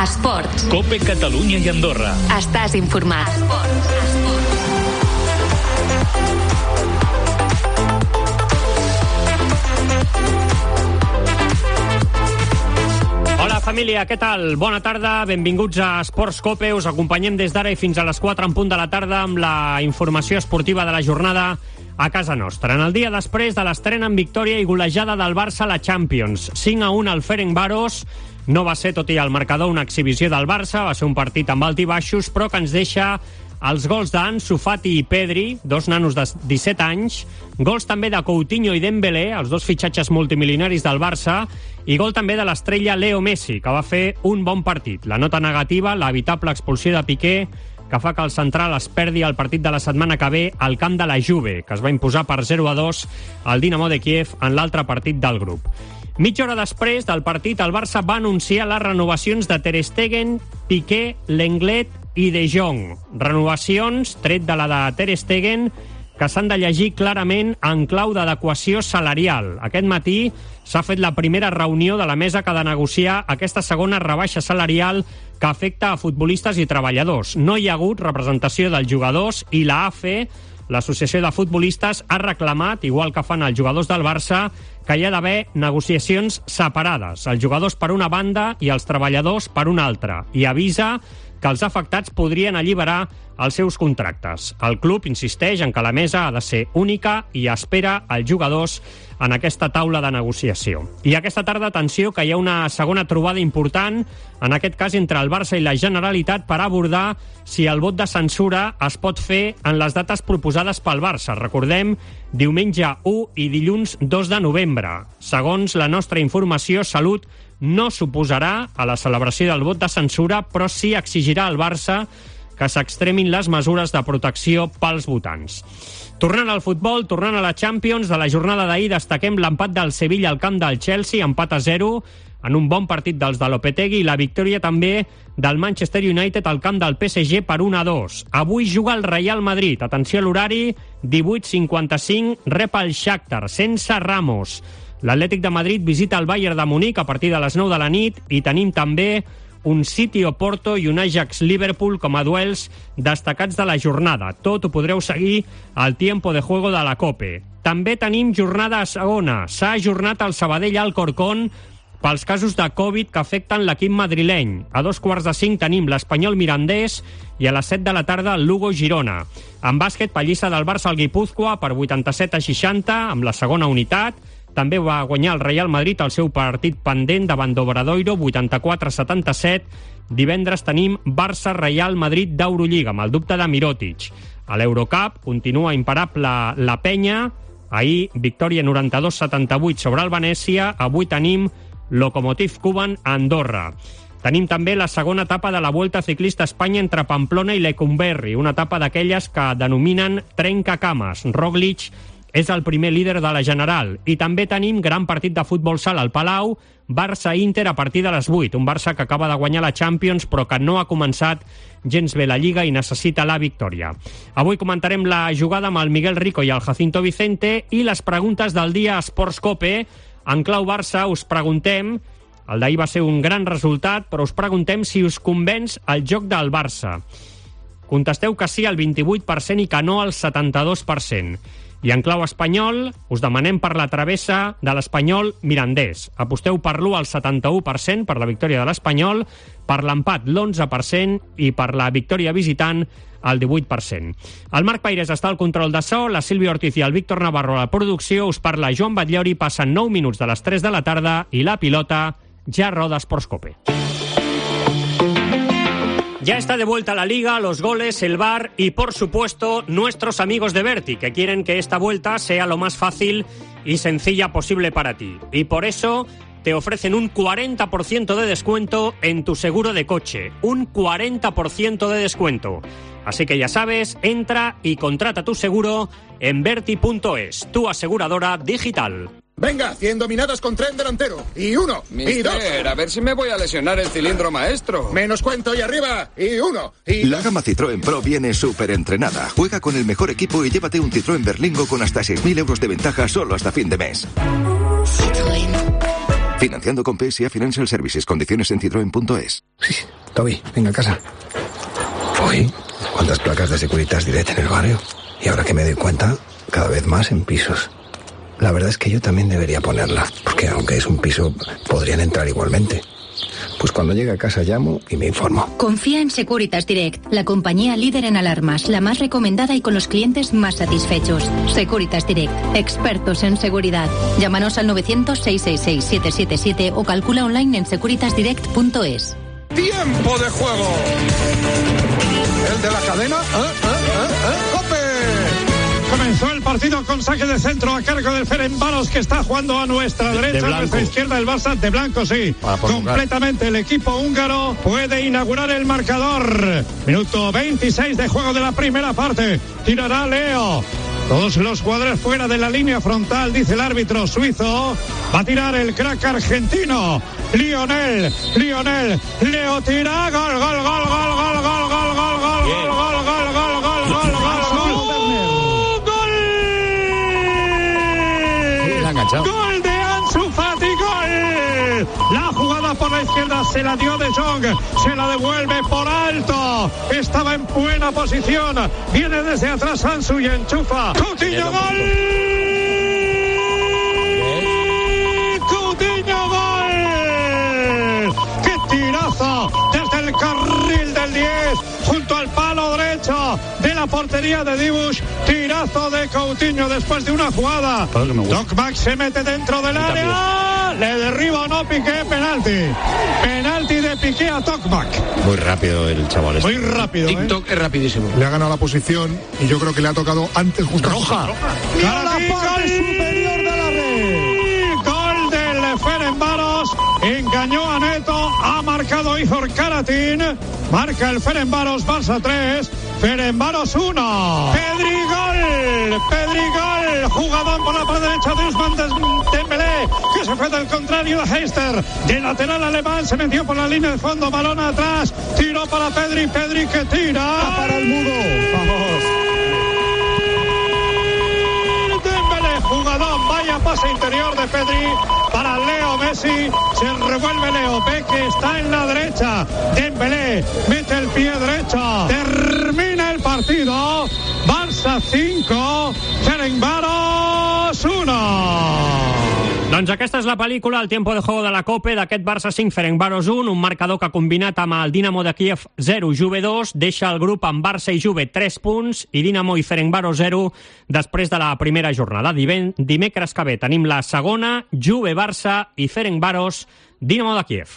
Esports. COPE Catalunya i Andorra. Estàs informat. Hola família, què tal? Bona tarda, benvinguts a Esports COPE. Us acompanyem des d'ara i fins a les 4 en punt de la tarda amb la informació esportiva de la jornada a casa nostra. En el dia després de l'estrena en victòria i golejada del Barça a la Champions. 5-1 al Ferencváros. No va ser, tot i el marcador, una exhibició del Barça. Va ser un partit amb alt i baixos, però que ens deixa els gols d'Ansu Fati i Pedri, dos nanos de 17 anys, gols també de Coutinho i Dembélé, els dos fitxatges multimilionaris del Barça, i gol també de l'estrella Leo Messi, que va fer un bon partit. La nota negativa, l'evitable expulsió de Piqué, que fa que el central es perdi el partit de la setmana que ve al camp de la Juve, que es va imposar per 0-2 al Dinamo de Kiev en l'altre partit del grup. Mitja hora després del partit, el Barça va anunciar les renovacions de Ter Stegen, Piqué, Lenglet i De Jong. Renovacions, tret de la de Ter Stegen, que s'han de llegir clarament en clau d'adequació salarial. Aquest matí s'ha fet la primera reunió de la mesa que ha de negociar aquesta segona rebaixa salarial que afecta a futbolistes i treballadors. No hi ha hagut representació dels jugadors i la AFE, l'Associació de Futbolistes, ha reclamat, igual que fan els jugadors del Barça, que hi ha d'haver negociacions separades. Els jugadors per una banda i els treballadors per una altra. I avisa que els afectats podrien alliberar els seus contractes. El club insisteix en que la mesa ha de ser única i espera els jugadors en aquesta taula de negociació. I aquesta tarda, atenció, que hi ha una segona trobada important, en aquest cas entre el Barça i la Generalitat, per abordar si el vot de censura es pot fer en les dates proposades pel Barça. Recordem, diumenge 1 i dilluns 2 de novembre. Segons la nostra informació, Salut no s'oposarà a la celebració del vot de censura, però sí exigirà al Barça que s'extremin les mesures de protecció pels votants. Tornant al futbol, tornant a la Champions, de la jornada d'ahir destaquem l'empat del Sevilla al camp del Chelsea, empat a 0, en un bon partit dels de Lopetegui, i la victòria també del Manchester United al camp del PSG per 1-2. Avui juga el Real Madrid. Atenció a l'horari, 18:55, rep el Shakhtar, sense Ramos. L'Atlètic de Madrid visita el Bayern de Munic a partir de les 9 de la nit i tenim també un City-Oporto i un Ajax-Liverpool com a duels destacats de la jornada. Tot ho podreu seguir al tiempo de juego de la COPE. També tenim jornada a segona. S'ha ajornat el Sabadell-Alcorcón pels casos de Covid que afecten l'equip madrileny. A 4:45 tenim l'Espanyol Mirandés i a les 7 de la tarda el Lugo-Girona. En bàsquet, pallissa del Barça al Guipúzcoa per 87-60 amb la segona unitat. També va guanyar el Real Madrid el seu partit pendent davant d'Obradoiro, 84-77. Divendres tenim Barça-Real Madrid d'Eurolliga, amb el dubte de Mirotic. A l'Eurocup continua imparable la penya. Ahir, victòria 92-78 sobre el Venècia. Avui tenim Lokomotiv Kuban a Andorra. Tenim també la segona etapa de la Vuelta Ciclista a Espanya entre Pamplona i Lecumberri, una etapa d'aquelles que denominen trencacames. Roglic és el primer líder de la General. I també tenim gran partit de futbol sala al Palau, Barça-Inter a partir de les 8. Un Barça que acaba de guanyar la Champions però que no ha començat gens bé la Lliga i necessita la victòria. Avui comentarem la jugada amb el Miguel Rico i el Jacinto Vicente i les preguntes del dia a Esports COPE. En clau Barça us preguntem, el d'ahir va ser un gran resultat, però us preguntem si us convenç el joc del Barça. Contesteu que sí al 28% i que no al 72%. I en clau espanyol, us demanem per la travessa de l'Espanyol Mirandés. Aposteu per l'1 al 71% per la victòria de l'Espanyol, per l'empat l'11% i per la victòria visitant al 18%. El Marc Paires està al control de so, la Sílvia Ortiz i el Víctor Navarro a la producció. Us parla Joan Batllori, passen 9 minuts de les 3 de la tarda i la pilota ja roda Esports COPE. Ya está de vuelta la Liga, los goles, el VAR y, por supuesto, nuestros amigos de Berti, que quieren que esta vuelta sea lo más fácil y sencilla posible para ti. Y por eso te ofrecen un 40% de descuento en tu seguro de coche. Un 40% de descuento. Así que ya sabes, entra y contrata tu seguro en Berti.es, tu aseguradora digital. Venga, 100 dominadas con tren delantero. Y 1, y 2. A ver si me voy a lesionar el cilindro maestro. Menos cuento y arriba. Y 1, y 2. La gama Citroën Pro viene súper entrenada. Juega con el mejor equipo y llévate un Citroën Berlingo con hasta 6.000 euros de ventaja solo hasta fin de mes. Citroën. Financiando con PSA Financial Services. Condiciones en citroen.es. Sí, Toby, venga a casa. Uy, ¿cuántas placas de Securitas Direct en el barrio? Y ahora que me doy cuenta, cada vez más en pisos. La verdad es que yo también debería ponerla, porque aunque es un piso, podrían entrar igualmente. Pues cuando llegue a casa llamo y me informo. Confía en Securitas Direct, la compañía líder en alarmas, la más recomendada y con los clientes más satisfechos. Securitas Direct, expertos en seguridad. Llámanos al 900-666-777 o calcula online en securitasdirect.es. ¡Tiempo de juego! ¿El de la cadena? ¡Cope! Comenzó el partido con saque de centro a cargo del Ferencváros, que está jugando a nuestra derecha, a nuestra izquierda el Barça, de blanco, sí. Completamente el equipo húngaro puede inaugurar el marcador. Minuto 26 de juego de la primera parte. Tirará Leo. Todos los jugadores fuera de la línea frontal, dice el árbitro suizo. Va a tirar el crack argentino. Lionel, Leo tira, gol, gol, gol, gol, gol, gol, gol, gol, gol, gol, gol, gol, gol, gol, gol, gol. Gol de Ansu Fati, gol. La jugada por la izquierda se la dio De Jong, se la devuelve por alto. Estaba en buena posición. Viene desde atrás Ansu y enchufa. Coutinho, gol. Coutinho, gol. ¡Qué tirazo! Desde el carril del 10, junto al palo derecho de la portería de Dibuix. Tirazo de Coutinho después de una jugada. Tokmak se mete dentro del área. Le derriba o no Piqué, penalti. Penalti de Piqué a Tokmak. Muy rápido el chaval. Muy rápido. TikTok es rapidísimo. Le ha ganado la posición y yo creo que le ha tocado antes justo. Roja. Mira la parte superior de la red. Gol del Ferencváros. Engañó a Neto. Ha marcado Ihor Karatin. Marca el Ferencváros, Barça 3. Ferencváros 1. Pedri, gol. Jugador por la parte derecha de Ousmane Dembélé, que se fue del contrario a Heister. De lateral alemán se metió por la línea de fondo, balón atrás. Tiró para Pedri que tira. Para el mudo. Vamos. Dembélé, jugador, vaya pase interior de Pedri para Leo Messi. Se revuelve Leo, ve que está en la derecha. Dembélé mete el pie derecho. Termina el partido. Barça 5, Ferencváros 1. Doncs aquesta és la pel·lícula, el tiempo de juego de la COPE, d'aquest Barça 5, Ferencváros 1, un marcador que ha combinat amb el Dinamo de Kiev 0, Juve 2, deixa el grup amb Barça i Juve 3 punts i Dinamo i Ferencváros 0 després de la primera jornada. Dimecres que ve tenim la segona, Juve, Barça i Ferencváros, Dinamo de Kiev.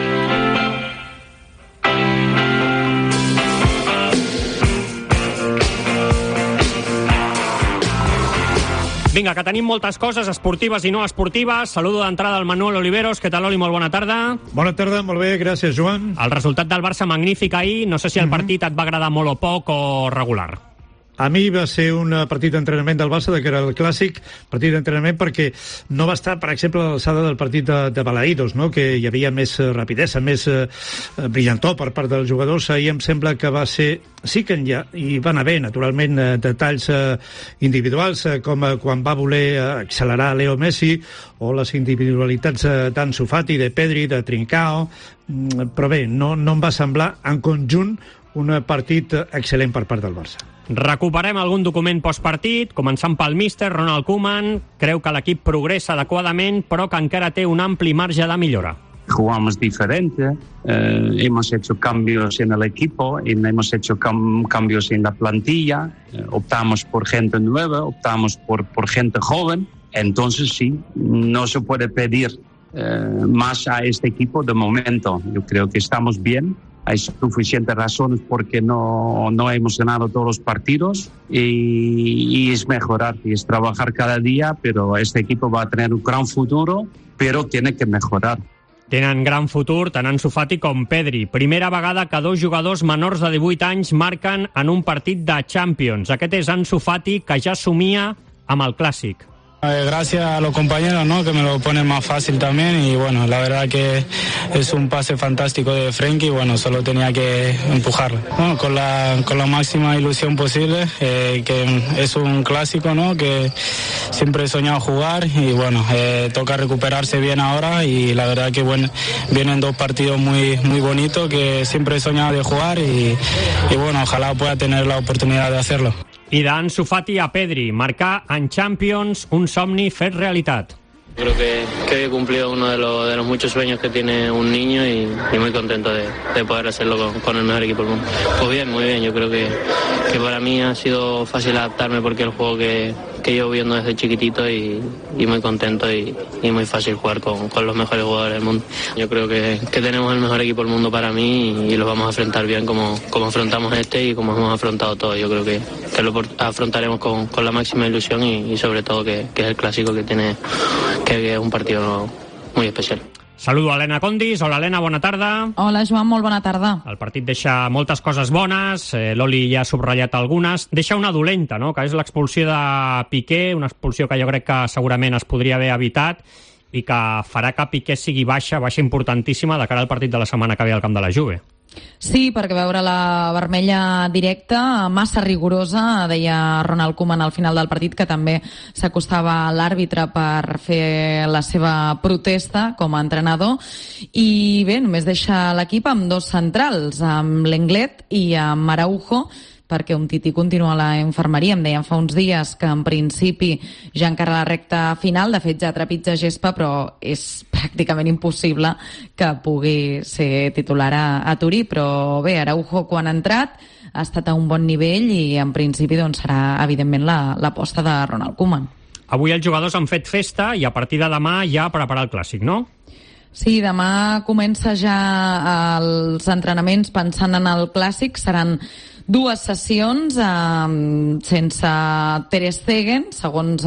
Vinga, que tenim moltes coses esportives i no esportives. Saludo d'entrada al Manuel Oliveros. Què tal, Oli? Molt bona tarda. Bona tarda, molt bé, gràcies, Joan. El resultat del Barça magnífic ahir. No sé si el partit et va agradar molt o poc o regular. A mi va ser un partit d'entrenament del Barça, que era el clàssic partit d'entrenament, perquè no va estar, per exemple, a l'alçada del partit de Balaïdos, no? Que hi havia més rapidesa, més brillantor per part dels jugadors. Ahir em sembla que va ser... Sí que hi van haver, naturalment, detalls individuals, com quan va voler accelerar Leo Messi, o les individualitats d'Ansu Fati, de Pedri, de Trincao, però bé, no em va semblar, en conjunt, un partit excel·lent per part del Barça. Recuperem algun document postpartit, començant pel míster Ronald Koeman. Creu que l'equip progressa adequadament, però que encara té un ampli marge de millora. Jugamos diferente, hemos hecho cambios en el equipo, hemos hecho cambios en la plantilla, optamos por gente nueva, optamos por gente joven, entonces sí, no se puede pedir más a este equipo de momento. Yo creo que estamos bien. Hay suficientes razones porque no hemos ganado todos los partidos y es mejorar, y es trabajar cada día, pero este equipo va a tener un gran futuro, pero tiene que mejorar. Tenen gran futur tant Ansu Fati com Pedri. Primera vegada que dos jugadors menors de 18 anys marquen en un partit de Champions. Aquest és Ansu Fati, que ja somia amb el Clàssic. Gracias a los compañeros, ¿no?, que me lo ponen más fácil también, y bueno, la verdad que es un pase fantástico de Frenkie, bueno, solo tenía que empujarlo. Bueno, con la máxima ilusión posible, que es un clásico, ¿no?, que siempre he soñado jugar, y bueno, toca recuperarse bien ahora, y la verdad que bueno, vienen 2 partidos muy bonitos que siempre he soñado de jugar, y bueno, ojalá pueda tener la oportunidad de hacerlo. I d'Ansu Fati a Pedri, marcar en Champions un somni fet realitat. Creo que he cumplido uno de los muchos sueños que tiene un niño, y muy contento de poder hacerlo con el mejor equipo del mundo. Pues bien, muy bien. Yo creo que para mí ha sido fácil adaptarme, porque es el juego que llevo viendo desde chiquitito, y muy contento y muy fácil jugar con los mejores jugadores del mundo. Yo creo que tenemos el mejor equipo del mundo para mí, y lo vamos a afrontar bien como afrontamos y como hemos afrontado todo. Yo creo que lo afrontaremos con la máxima ilusión, y sobre todo que es el clásico que es un partido muy especial. Saludo a Helena Condis. Hola, Helena, bona tarda. Hola, Joan, molt bona tarda. El partit deixa moltes coses bones, l'Oli ja ha subratllat algunes. Deixa una dolenta, no?, que és l'expulsió de Piqué, una expulsió que jo crec que segurament es podria haver evitat i que farà que Piqué sigui baixa importantíssima de cara al partit de la setmana que ve al camp de la Juve. Sí, perquè veure la vermella directa, massa rigorosa, deia Ronald Koeman al final del partit, que també s'acostava a l'àrbitre per fer la seva protesta com a entrenador. I bé, només deixa l'equip amb 2 centrals, amb Lenglet i amb Araujo, perquè Umtiti continua a la infermeria. Em deien fa uns dies que en principi ja encara la recta final, de fet ja trepitja gespa, però és pràcticament impossible que pugui ser titular a Turí. Però bé, Araujo, quan ha entrat, ha estat a un bon nivell, i en principi doncs, serà evidentment l'aposta de Ronald Koeman. Avui els jugadors han fet festa, i a partir de demà ja a preparar el Clàssic, no? Sí, demà comença ja els entrenaments pensant en el Clàssic. Seran 2 sessions sense Ter Stegen. Segons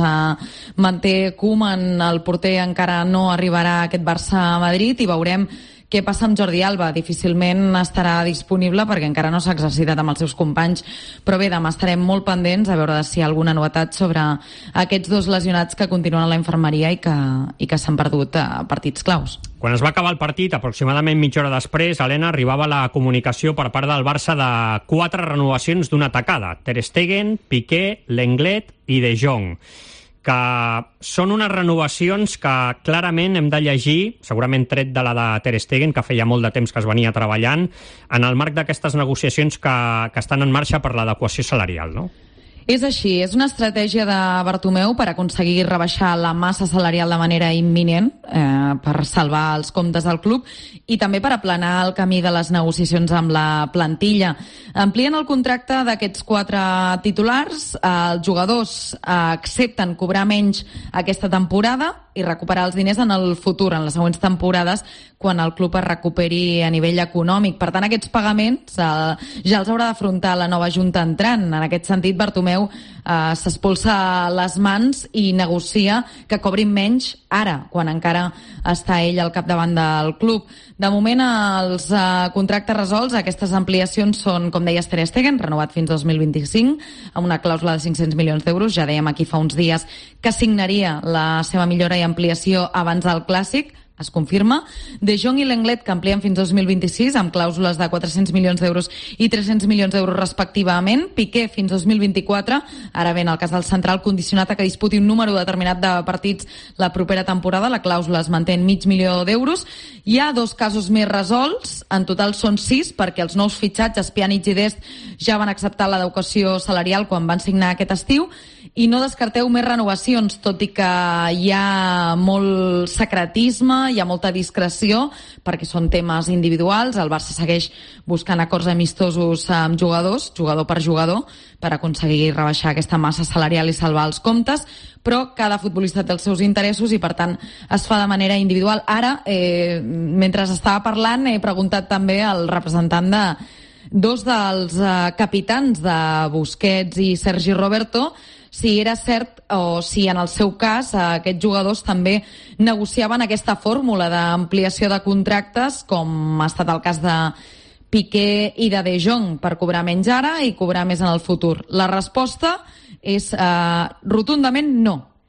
manté Koeman, el porter encara no arribarà a aquest Barça-Madrid, i veurem què passa amb Jordi Alba. Difícilment estarà disponible perquè encara no s'ha exercitat amb els seus companys, però bé, demà estarem molt pendents a veure si hi ha alguna novetat sobre aquests 2 lesionats que continuen a la infermeria i que s'han perdut partits claus. Quan es va acabar el partit, aproximadament mitja hora després, Helena, arribava la comunicació per part del Barça de 4 renovacions d'una tacada. Ter Stegen, Piqué, Lenglet i De Jong, que són unes renovacions que clarament hem de llegir, segurament tret de la de Ter Stegen, que feia molt de temps que es venia treballant, en el marc d'aquestes negociacions que estan en marxa per l'adequació salarial, no? És així, és una estratègia de Bartomeu per aconseguir rebaixar la massa salarial de manera imminent, per salvar els comptes del club, i també per aplanar el camí de les negociacions amb la plantilla. Amplien el contracte d'aquests 4 titulars, els jugadors accepten cobrar menys aquesta temporada i recuperar els diners en el futur, en les següents temporades, quan el club es recuperi a nivell econòmic. Per tant, aquests pagaments ja els haurà d'afrontar la nova junta entrant. En aquest sentit, Bartomeu s'espolsa les mans i negocia que cobrin menys ara, quan encara està ell al capdavant del club. De moment, els contractes resolts, aquestes ampliacions són, com deies, Ter Stegen, renovat fins 2025, amb una clàusula de 500 milions d'euros. Ja dèiem aquí fa uns dies que signaria la seva millora i ampliació abans del Clàssic. Es confirma. De Jong i Lenglet, que amplien fins 2026 amb clàusules de 400 milions d'euros i 300 milions d'euros respectivament. Piqué fins 2024. Ara bé, en el cas del central, condicionat a que disputi un número determinat de partits la propera temporada. La clàusula es manté en $500.000 d'euros. Hi ha 2 casos més resolts. En total són 6, perquè els nous fitxatges, Pjanic i Dest, ja van acceptar l'adequació salarial quan van signar aquest estiu. I no descarteu més renovacions, tot i que hi ha molt secretisme, hi ha molta discreció, perquè són temes individuals. El Barça segueix buscant acords amistosos amb jugadors, jugador per jugador, per aconseguir rebaixar aquesta massa salarial i salvar els comptes, però cada futbolista té els seus interessos i, per tant, es fa de manera individual. Ara, mentre estava parlant, he preguntat també al representant de 2 dels capitans de Busquets i Sergi Roberto si era cert o si en el seu cas aquests jugadors també negociaven aquesta fórmula d'ampliació de contractes, com ha estat el cas de Piqué i de Jong, per cobrar menys ara i cobrar més en el futur. La resposta és rotundament no.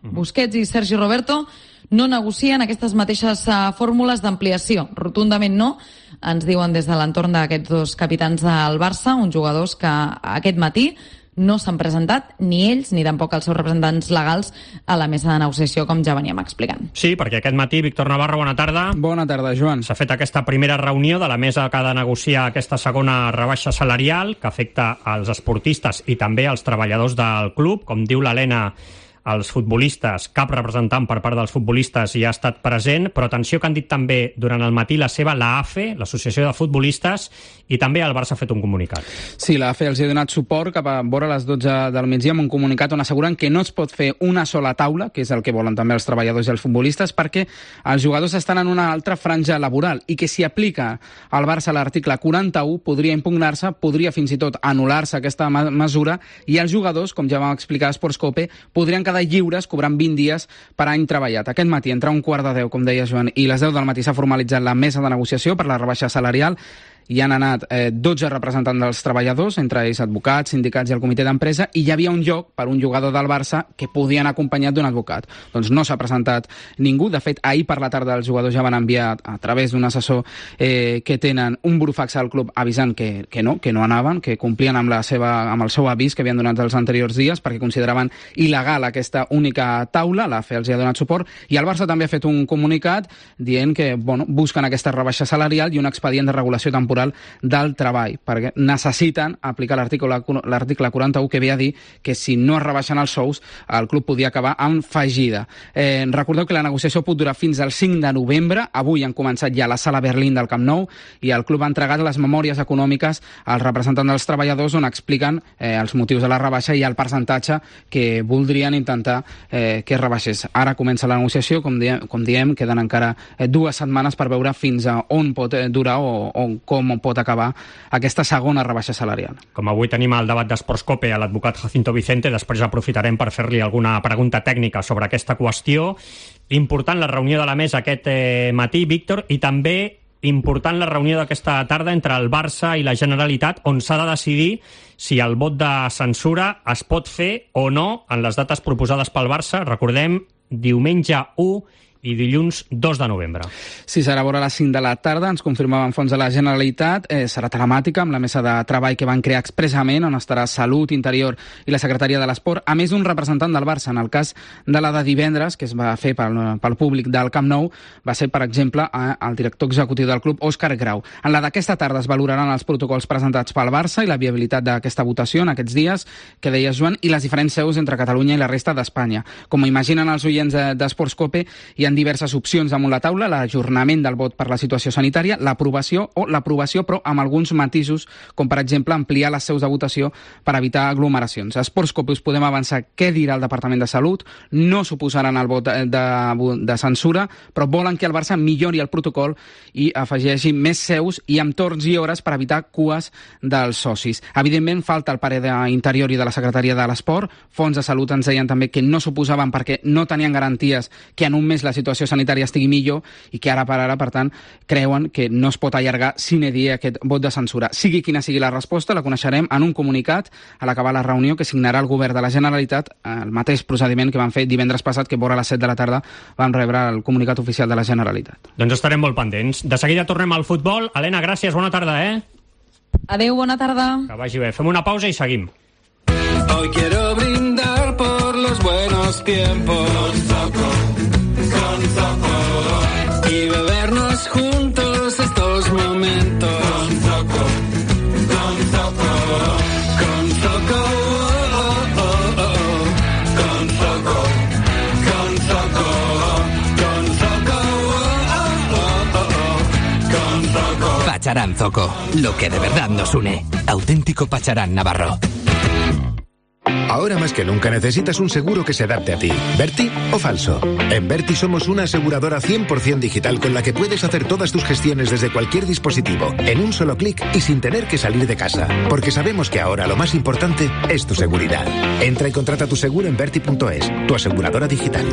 Busquets i Sergi Roberto no negocien aquestes mateixes fórmules d'ampliació. Rotundament no, ens diuen des de l'entorn d'aquests dos capitans del Barça, uns jugadors que aquest matí no s'han presentat ni ells ni tampoc els seus representants legals a la mesa de negociació, com ja veníem explicant. Sí, perquè aquest matí, Víctor Navarro, bona tarda. Bona tarda, Joan. S'ha fet aquesta primera reunió de la mesa que ha de negociar aquesta segona rebaixa salarial que afecta als esportistes i també als treballadors del club. Com diu l'Helena, els futbolistes, cap representant per part dels futbolistes hi ha estat present, però atenció que han dit també durant el matí la AFE, l'Associació de Futbolistes, i també el Barça ha fet un comunicat. Sí, la AFE els ha donat suport cap a vora les 12 del migdia amb un comunicat on asseguren que no es pot fer una sola taula, que és el que volen també els treballadors i els futbolistes, perquè els jugadors estan en una altra franja laboral i que si aplica al Barça l'article 41 podria impugnar-se, podria fins i tot anul·lar-se aquesta mesura i els jugadors, com ja vam explicar a Sportscope, podrien quedar lliures cobrant 20 dies per any treballat. Aquest matí, entre 9:15, com deia Joan, i les 10 del matí s'ha formalitzat la mesa de negociació per la rebaixa salarial. Hi han anat 12 representants dels treballadors, entre ells advocats, sindicats i el comitè d'empresa, i hi havia un lloc per un jugador del Barça que podia anar acompanyat d'un advocat. Doncs no s'ha presentat ningú. De fet, ahir per la tarda els jugadors ja van enviar a través d'un assessor que tenen un burofax al club avisant que no anaven, que complien amb el seu avís que havien donat els anteriors dies perquè consideraven il·legal aquesta única taula. L'AFE els hi ha donat suport i el Barça també ha fet un comunicat dient que busquen aquesta rebaixa salarial i un expedient de regulació temporal del treball, perquè necessiten aplicar l'article 41 que ve a dir que si no es rebaixen els sous el club podia acabar amb fallida. Recordeu que la negociació pot durar fins al 5 de novembre. Avui han començat ja a la sala Berlín del Camp Nou i el club ha entregat les memòries econòmiques als representants dels treballadors on expliquen els motius de la rebaixa i el percentatge que voldrien intentar que es rebaixés. Ara comença la negociació, com diem, queden encara 2 setmanes per veure fins a on pot durar o com pot acabar aquesta segona rebaixa salarial. Com avui tenim el debat d'Sportscope a l'advocat Jacinto Vicente, després aprofitarem per fer-li alguna pregunta tècnica sobre aquesta qüestió. Important la reunió de la mesa aquest matí, Víctor, i també important la reunió d'aquesta tarda entre el Barça i la Generalitat, on s'ha de decidir si el vot de censura es pot fer o no en les dates proposades pel Barça. Recordem, diumenge 1 i dilluns 2 de novembre. Sí, serà a vora les 5 de la tarda, ens confirmaven fons de la Generalitat, serà telemàtica amb la mesa de treball que van crear expressament, on estarà Salut, Interior i la Secretaria de l'Esport, a més d'un representant del Barça. En el cas de la de divendres, que es va fer pel públic del Camp Nou, va ser, per exemple, el director executiu del club, Òscar Grau. En la d'aquesta tarda es valoraran els protocols presentats pel Barça i la viabilitat d'aquesta votació en aquests dies, que deia Joan, i les diferents seus entre Catalunya i la resta d'Espanya. Com imaginen els oients d'Sportscope, hi ha diverses opcions damunt la taula: l'ajornament del vot per la situació sanitària, l'aprovació o l'aprovació però amb alguns matisos, com per exemple ampliar les seus de votació per evitar aglomeracions. A Sportscope us podem avançar què dirà el Departament de Salut. No s'oposaran al vot de censura, però volen que el Barça millori el protocol i afegeixi més seus i amb torns i hores per evitar cues dels socis. Evidentment, falta el parer d'Interior i de la Secretaria de l'Esport. Fons de Salut ens deien també que no s'oposaven perquè no tenien garanties que en un mes la situació sanitària estigui millor i que ara, per tant, creuen que no es pot allargar sine die aquest vot de censura. Sigui quina sigui la resposta, la coneixerem en un comunicat a l'acabar la reunió que signarà el govern de la Generalitat, el mateix procediment que van fer divendres passat, que vora les 7 de la tarda vam rebre el comunicat oficial de la Generalitat. Doncs estarem molt pendents. De seguida tornem al futbol. Helena, gràcies, bona tarda, Adéu, bona tarda. Que vagi bé. Fem una pausa i seguim. Hoy quiero brindar por los buenos tiempos con Zoco y bebernos juntos estos momentos con Zoco con Zoco con Zoco con Zoco con Zoco con Zoco. Pacharán Zoco, lo que de verdad nos une. Auténtico Pacharán Navarro. Ahora más que nunca necesitas un seguro que se adapte a ti. ¿Berti o falso? En Berti somos una aseguradora 100% digital con la que puedes hacer todas tus gestiones desde cualquier dispositivo, en un solo clic y sin tener que salir de casa. Porque sabemos que ahora lo más importante es tu seguridad. Entra y contrata tu seguro en Berti.es, tu aseguradora digital.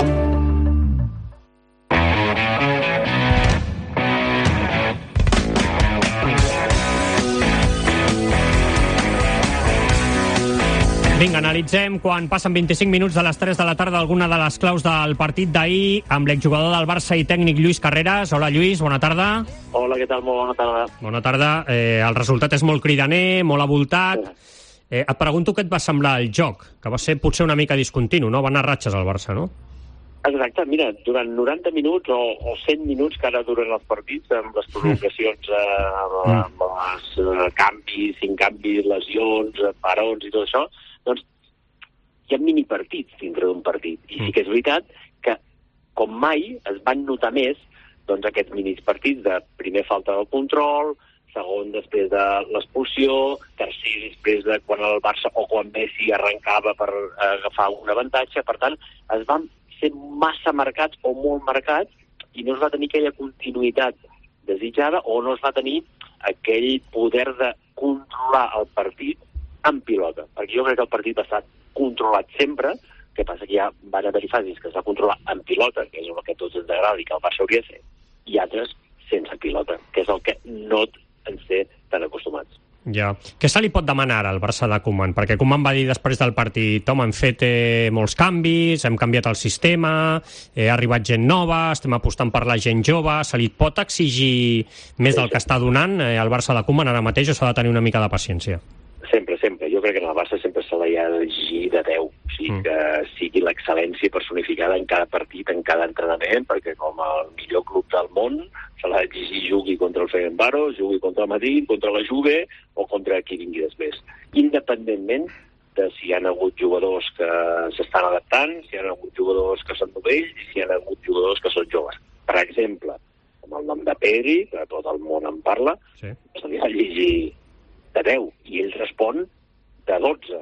Vinga, analitzem quan passen 25 minuts de les 3 de la tarda alguna de les claus del partit d'ahir amb l'exjugador del Barça i tècnic Lluís Carreras. Hola, Lluís, bona tarda. Hola, què tal? Molt bona tarda. Bona tarda. El resultat és molt cridaner, molt avoltat. Et pregunto què et va semblar el joc, que va ser potser una mica discontinu, no? Va anar a ratxes al Barça, no? Exacte, mira, durant 90 minuts o 100 minuts que ara duren els partits, amb les prolongacions, amb els canvis, 5 canvis, lesions, parons i tot això, doncs hi ha minipartits dintre d'un partit. I sí que és veritat que, com mai, es van notar més doncs, aquests minipartits de primer falta del control, segon després de l'expulsió, tercer després de quan el Barça o quan Messi arrencava per agafar un avantatge. Per tant, es van ser massa marcats o molt marcats i no es va tenir aquella continuïtat desitjada o no es va tenir aquell poder de controlar el partit en pilota. Perquè jo crec que el partit ha estat controlat sempre, que passa que ja van haver-hi fases que es va controlar en pilota, que és el que a tots ens agrada i que el Barça hauria de fer, i altres sense pilota, que és el que no ens té tan acostumats. Ja. Què se li pot demanar ara al Barça de Koeman? Perquè Koeman va dir després del partit home, hem fet molts canvis, hem canviat el sistema, ha arribat gent nova, estem apostant per la gent jove, se li pot exigir més del que està donant al Barça de Koeman ara mateix o s'ha de tenir una mica de paciència? Sempre, sempre. Jo crec que en el Barça sempre se li ha d'exigir de 10. O sigui, que sigui l'excel·lència personificada en cada partit, en cada entrenament, perquè com el millor club del món se l'ha d'exigir jugui contra el Ferencváros, jugui contra el Madrid, contra la Juve o contra qui vingui després. Independentment de si hi ha hagut jugadors que s'estan adaptant, si hi ha hagut jugadors que són novells i si hi ha hagut jugadors que són joves. Per exemple, amb el nom de Pedri, que tot el món en parla, se li ha d'exigir de 10, i ell respon de 12.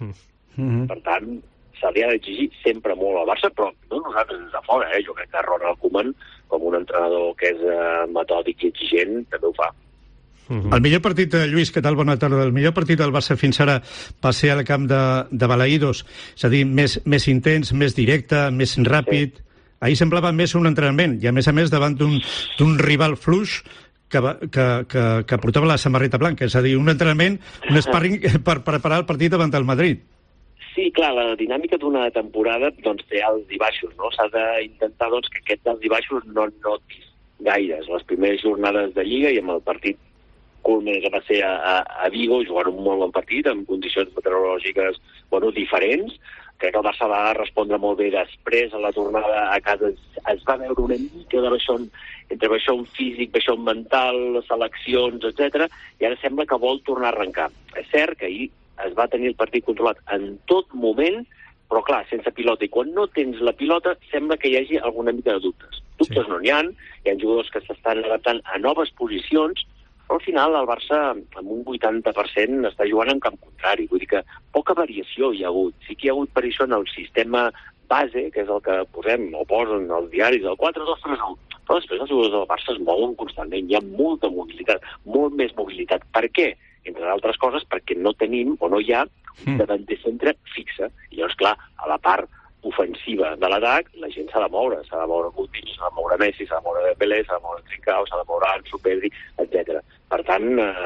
Per tant, se li ha d'exigir sempre molt al Barça, però no nosaltres des de fora, Jo crec que Ronald Koeman, com un entrenador que és metòdic i exigent, també ho fa. El millor partit, Lluís, què tal? Bona tarda. El millor partit del Barça fins ara va ser al camp de Balaïdos, és a dir, més intens, més directe, més ràpid. Ahir semblava més un entrenament, i a més davant d'un rival fluix que portava la samarreta blanca, és a dir, un entrenament, un sparring per preparar el partit davant del Madrid. Sí, clar, la dinàmica d'una temporada doncs, té alts i baixos, no? S'ha d'intentar que aquests alts i baixos no notis gaires. Les primeres jornades de Lliga i amb el partit culmen que va ser a Vigo, jugant un molt bon partit, amb condicions meteorològiques diferents. Crec que el Barça va respondre molt bé després, a la tornada a casa es va veure una mica de baixón, entre baixón físic, baixón mental, seleccions, etc. I ara sembla que vol tornar a arrencar. És cert que ahir es va tenir el partit controlat en tot moment, però clar, sense pilota. I quan no tens la pilota sembla que hi hagi alguna mica de dubtes. Dubtes no n'hi ha jugadors que s'estan adaptant a noves posicions, però al final el Barça amb un 80% està jugant en camp contrari, vull dir que poca variació hi ha hagut. Sí que hi ha hagut variació en el sistema base, que és el que posen els diaris, el 4-2-3-1, però després els jugadors del Barça es mouen constantment, hi ha molta mobilitat, molt més mobilitat. Per què? Entre altres coses perquè no tenim o no hi ha un davanter centre fixe. I llavors, clar, a la part ofensiva de l'atac, la gent s'ha de moure Coutinho, s'ha de moure Messi, s'ha de moure Dembélé, s'ha de moure Trincao, s'ha de moure Ansu, Pedri, etc. Per tant,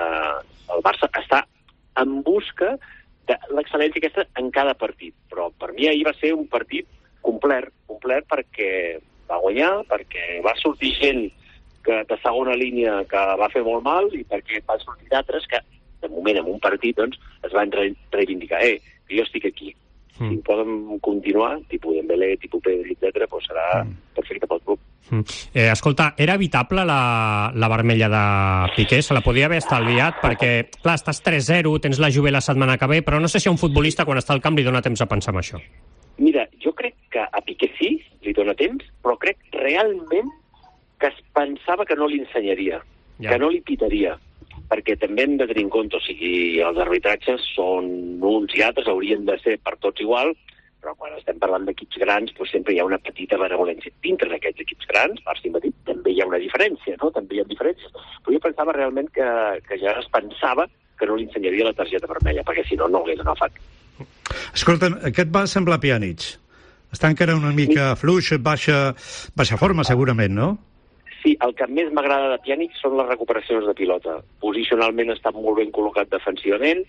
el Barça està en busca de l'excel·lència aquesta en cada partit. Però per mi ahir va ser un partit complet perquè va guanyar, perquè va sortir gent de segona línia que va fer molt mal i perquè van sortir d'altres que, de moment, en un partit, doncs, es van reivindicar. Que jo estic aquí. Si poden continuar, tipus Dembélé, tipus Pedri, etc., doncs serà perfecte pel club. Escolta, era evitable la vermella de Piqué? Se la podia haver estalviat? Perquè, clar, estàs 3-0, tens la Juve la setmana que ve, però no sé si a un futbolista, quan està al camp, li dona temps a pensar en això. Mira, jo crec que a Piqué sí, li dona temps, però crec realment que es pensava que no li ensenyaria, que no li pitaria, perquè també hem de tenir en compte, o sigui, els arbitratges són uns i altres, haurien de ser per tots igual, però quan estem parlant d'equips grans doncs sempre hi ha una petita benevolència. Dintre d'aquests equips grans, Barça i Madrid, també hi ha una diferència, no? També hi ha diferències. Però jo pensava realment que ja es pensava que no li ensenyaria la targeta vermella, perquè si no, no l'hagués agafat. Escolta'm, què et va semblar Pjanic? Està encara una mica fluix, baixa forma segurament, no? Sí, el que més m'agrada de Pjanic són les recuperacions de pilota. Posicionalment està molt ben col·locat defensivament,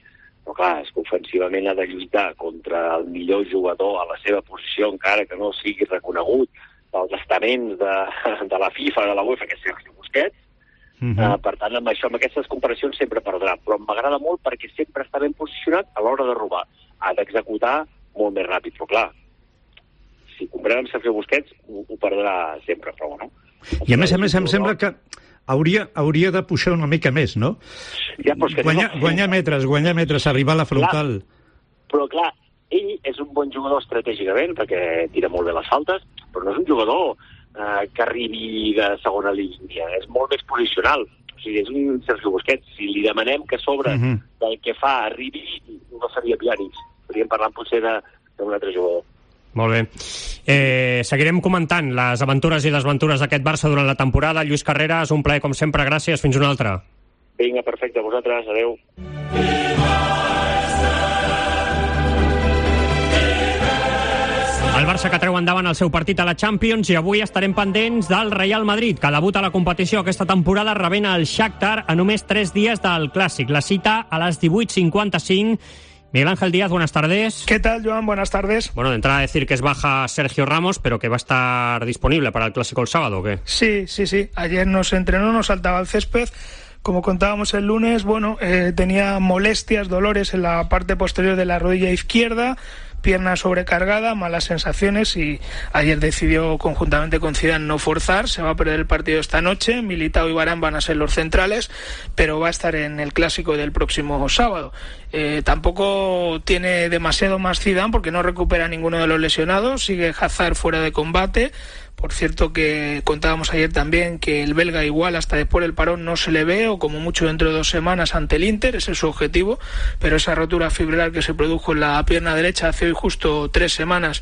però clar, és que ofensivament ha de lluitar contra el millor jugador a la seva posició, encara que no sigui reconegut pels estaments de la FIFA, de la UEFA, que és Sergio Busquets. Per tant, amb això, amb aquestes comparacions sempre perdrà, però m'agrada molt perquè sempre està ben posicionat a l'hora de robar. Ha d'executar molt més ràpid, però clar, si comparem amb Sergio Busquets, ho perdrà sempre, però bueno. I a més, em sembla que hauria de pujar una mica més, no? Ja, però és que guanyar metres, arribar a la frontal. Però clar, ell és un bon jugador estratègicament, perquè tira molt bé les faltes, però no és un jugador que arribi de segona línia, és molt més posicional. O sigui, és un Sergio Busquets. Si li demanem que sobre del que fa arribi, no seria Pjanic. Podríem parlar potser d'un altre jugador. Molt bé. Seguirem comentant les aventures i desventures d'aquest Barça durant la temporada. Lluís Carreras, un plaer com sempre, gràcies, fins una altra. Vinga, perfecte, vosaltres, adeu. El Barça que treu endavant el seu partit a la Champions, i avui estarem pendents del Real Madrid, que debuta a la competició aquesta temporada rebent el Shakhtar a només 3 dies del Clàssic. La cita a las 18:55. Miguel Ángel Díaz, buenas tardes. ¿Qué tal, Joan? Buenas tardes. Bueno, de entrada decir que es baja Sergio Ramos, pero que va a estar disponible para el Clásico el sábado, ¿o qué? Sí. Ayer nos entrenó, nos saltaba el césped. Como contábamos el lunes, tenía molestias, dolores en la parte posterior de la rodilla izquierda, pierna sobrecargada, malas sensaciones, y ayer decidió conjuntamente con Zidane no forzar. Se va a perder el partido esta noche. Militao y Varane van a ser los centrales, pero va a estar en el Clásico del próximo sábado. Tampoco tiene demasiado más Zidane porque no recupera ninguno de los lesionados. Sigue Hazard fuera de combate. Por cierto, que contábamos ayer también que el belga igual hasta después del parón no se le ve, o como mucho dentro de 2 semanas ante el Inter, ese es su objetivo, pero esa rotura fibrilar que se produjo en la pierna derecha hace hoy justo 3 semanas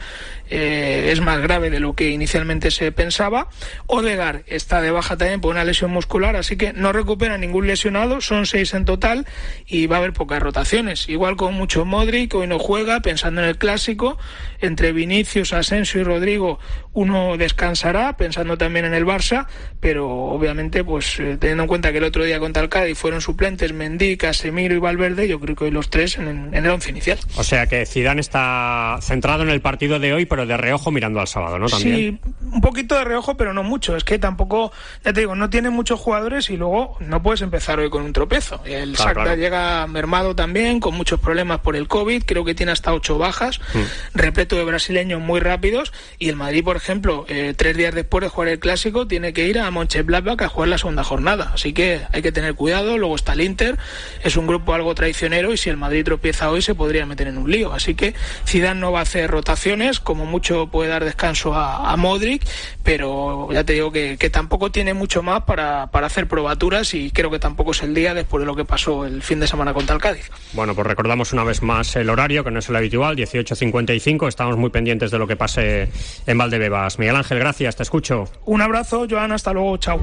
es más grave de lo que inicialmente se pensaba. Odegaard está de baja también por una lesión muscular, así que no recupera ningún lesionado, son 6 en total y va a haber pocas rotaciones. Igual con mucho Modric, hoy no juega, pensando en el Clásico. Entre Vinicius, Asensio y Rodrigo, uno descansará, pensando también en el Barça, pero obviamente teniendo en cuenta que el otro día contra el Cádiz fueron suplentes Mendy, Casemiro y Valverde, yo creo que hoy los 3 en el 11 inicial. O sea que Zidane está centrado en el partido de hoy, pero de reojo mirando al sábado, ¿no? También. Sí, un poquito de reojo, pero no mucho. Es que tampoco, ya te digo, no tiene muchos jugadores y luego no puedes empezar hoy con un tropezo. El Shakhtar llega mermado también, con muchos problemas por el COVID, creo que tiene hasta 8 bajas, repleto de brasileños muy rápidos, y el Madrid, por ejemplo, 3 días después de jugar el Clásico, tiene que ir a Mönchengladbach a jugar la segunda jornada. Así que hay que tener cuidado. Luego está el Inter, es un grupo algo traicionero, y si el Madrid tropieza hoy se podría meter en un lío. Así que Zidane no va a hacer rotaciones, como mucho puede dar descanso a Modric, pero ya te digo que tampoco tiene mucho más para hacer probaturas, y creo que tampoco es el día después de lo que pasó el fin de semana contra el Cádiz. Bueno, pues recordamos una vez más el horario, que no es el habitual, 18:55. Estamos muy pendientes de lo que pase en Valdebebas. Miguel Ángel, gracias, te escucho. Un abrazo, Joan, hasta luego, chao.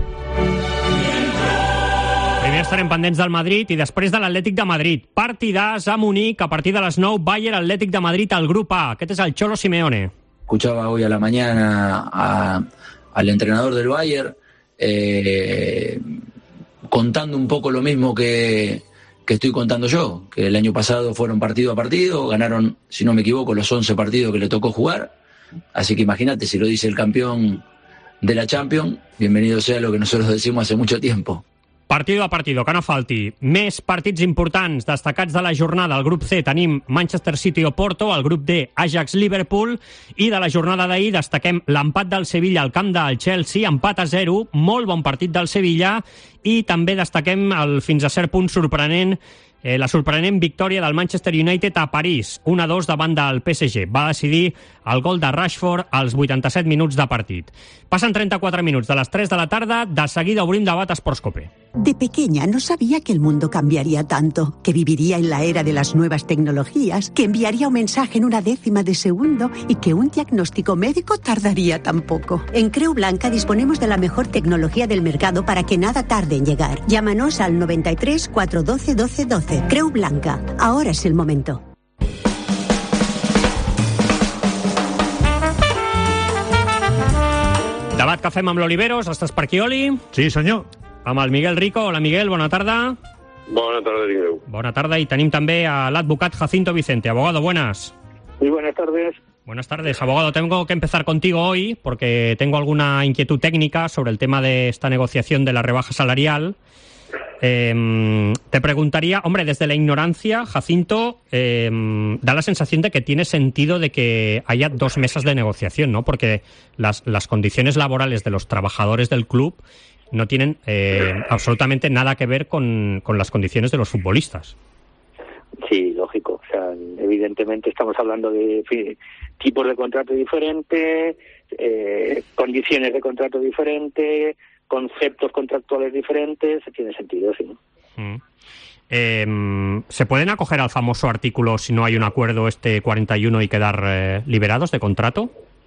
Primer estarem pendents del Madrid i després de l'Atlètic de Madrid. Partidàs a Munic a partir de les 9, Bayern Atlètic de Madrid al grup A. Aquest és el Cholo Simeone. Escuchaba hoy a la mañana al entrenador del Bayern contando un poco lo mismo que estoy contando yo, que el año pasado fueron partido a partido, ganaron, si no me equivoco, los 11 partidos que le tocó jugar, así que imagínate, si lo dice el campeón de la Champions, bienvenido sea lo que nosotros decimos hace mucho tiempo. Partido a partido, que no falti. Més partits importants destacats de la jornada. Al grup C tenim Manchester City o Porto, al grup D Ajax-Liverpool, i de la jornada d'ahir destaquem l'empat del Sevilla al camp del Chelsea, empat a 0, molt bon partit del Sevilla, i també destaquem el fins a cert punt sorprenent la sorprenent victòria del Manchester United a París, 1-2 davant del PSG. Va decidir el gol de Rashford als 87 minuts de partit. Passen 34 minuts de les 3 de la tarda, de seguida obrim debat a Sports Cope. De pequeña no sabía que el mundo cambiaría tanto, que viviría en la era de las nuevas tecnologías, que enviaría un mensaje en 1/10 de segundo y que un diagnóstico médico tardaría tan poco. En Creu Blanca disponemos de la mejor tecnología del mercado para que nada tarde en llegar. Llámanos al 93 412 12 12. Creu Blanca, ahora es el momento. Debat que fem amb l'Oliveros, estàs per aquí, Oli? Sí, senyor. Amb el Miguel Rico. Hola, Miguel, bona tarda. Bona tarda, Guilleu. Bona tarda, y tenim també a l'advocat Jacinto Vicente. Abogado, buenas. Muy buenas tardes. Buenas tardes, abogado. Tengo que empezar contigo hoy porque tengo alguna inquietud técnica sobre el tema de esta negociación de la rebaja salarial. Te preguntaría, hombre, desde la ignorancia, Jacinto, da la sensación de que tiene sentido de que haya 2 mesas de negociación, ¿no? Porque las condiciones laborales de los trabajadores del club no tienen absolutamente nada que ver con las condiciones de los futbolistas. Sí, lógico. O sea, evidentemente estamos hablando de tipos de contrato diferentes, condiciones de contrato diferentes, conceptos contractuales diferentes. Tiene sentido, sí. ¿Se pueden acoger al famoso artículo si no hay un acuerdo 41 y quedar liberados de contrato?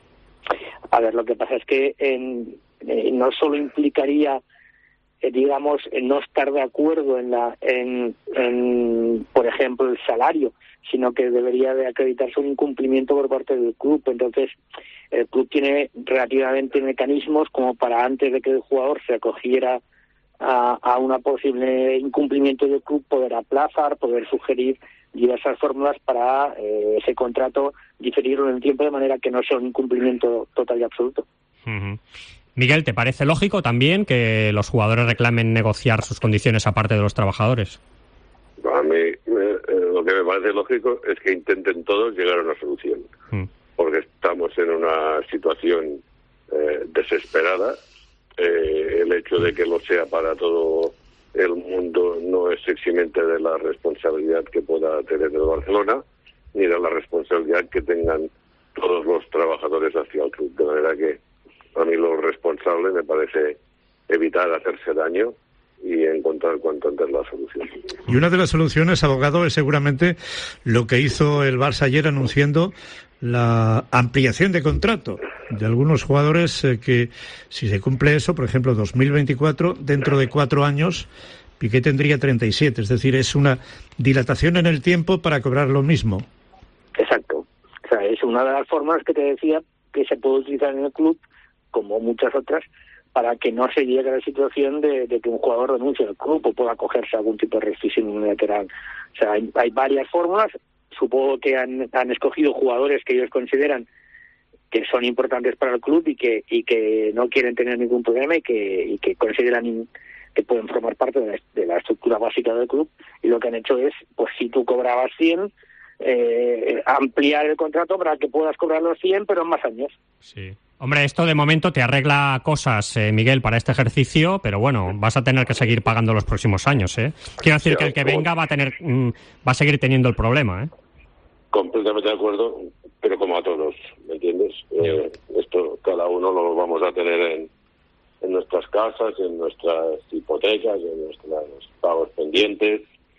A ver, lo que pasa es que no solo implicaría digamos, no estar de acuerdo en por ejemplo, el salario, sino que debería de acreditarse un incumplimiento por parte del club. Entonces, el club tiene relativamente mecanismos como para, antes de que el jugador se acogiera a una posible incumplimiento del club, poder aplazar, poder sugerir diversas fórmulas para ese contrato diferirlo en el tiempo de manera que no sea un incumplimiento total y absoluto. Uh-huh. Miguel, ¿te parece lógico también que los jugadores reclamen negociar sus condiciones aparte de los trabajadores? A mí lo que me parece lógico es que intenten todos llegar a una solución, porque estamos en una situación desesperada. El hecho de que lo sea para todo el mundo no es eximente de la responsabilidad que pueda tener el Barcelona, ni de la responsabilidad que tengan todos los trabajadores hacia el club. De manera que a mí lo responsable me parece evitar hacerse daño y encontrar cuanto antes la solución. Y una de las soluciones, abogado, es seguramente lo que hizo el Barça ayer anunciando la ampliación de contrato de algunos jugadores que, si se cumple eso, por ejemplo, 2024, dentro de 4 años, Piqué tendría 37. Es decir, es una dilatación en el tiempo para cobrar lo mismo. Exacto. O sea, es una de las formas que te decía que se puede utilizar en el club, como muchas otras, para que no se llegue a la situación de que un jugador renuncie al club o pueda acogerse a algún tipo de restricción unilateral. O sea, hay varias fórmulas. Supongo que han escogido jugadores que ellos consideran que son importantes para el club y que no quieren tener ningún problema y que consideran que pueden formar parte de la estructura básica del club, y lo que han hecho es, pues si tú cobrabas 100, ampliar el contrato para que puedas cobrar los 100, pero en más años. Sí. Hombre, esto de momento te arregla cosas, Miguel, para este ejercicio, pero bueno, vas a tener que seguir pagando los próximos años, ¿eh? Quiero decir que el que venga va a seguir teniendo el problema, ¿eh? Completamente de acuerdo, pero como a todos, ¿me entiendes? Esto cada uno lo vamos a tener en nuestras casas, en nuestras hipotecas, en nuestros pagos pendientes,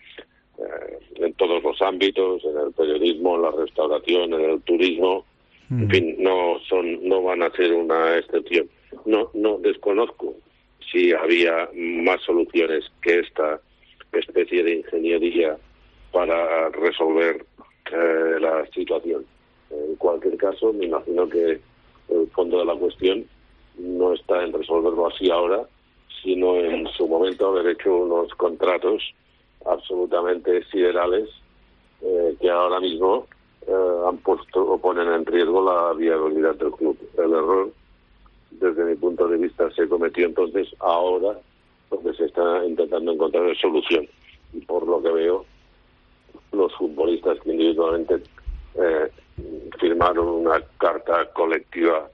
en todos los ámbitos, en el periodismo, en la restauración, en el turismo. En fin, no van a ser una excepción. No desconozco si había más soluciones que esta especie de ingeniería para resolver la situación. En cualquier caso, me imagino que el fondo de la cuestión no está en resolverlo así ahora, sino en su momento haber hecho unos contratos absolutamente siderales que ahora mismo han puesto o ponen en riesgo la viabilidad del club. El error, desde mi punto de vista, se cometió entonces. Ahora lo que se está intentando encontrar es solución, y por lo que veo, los futbolistas que individualmente firmaron una carta colectiva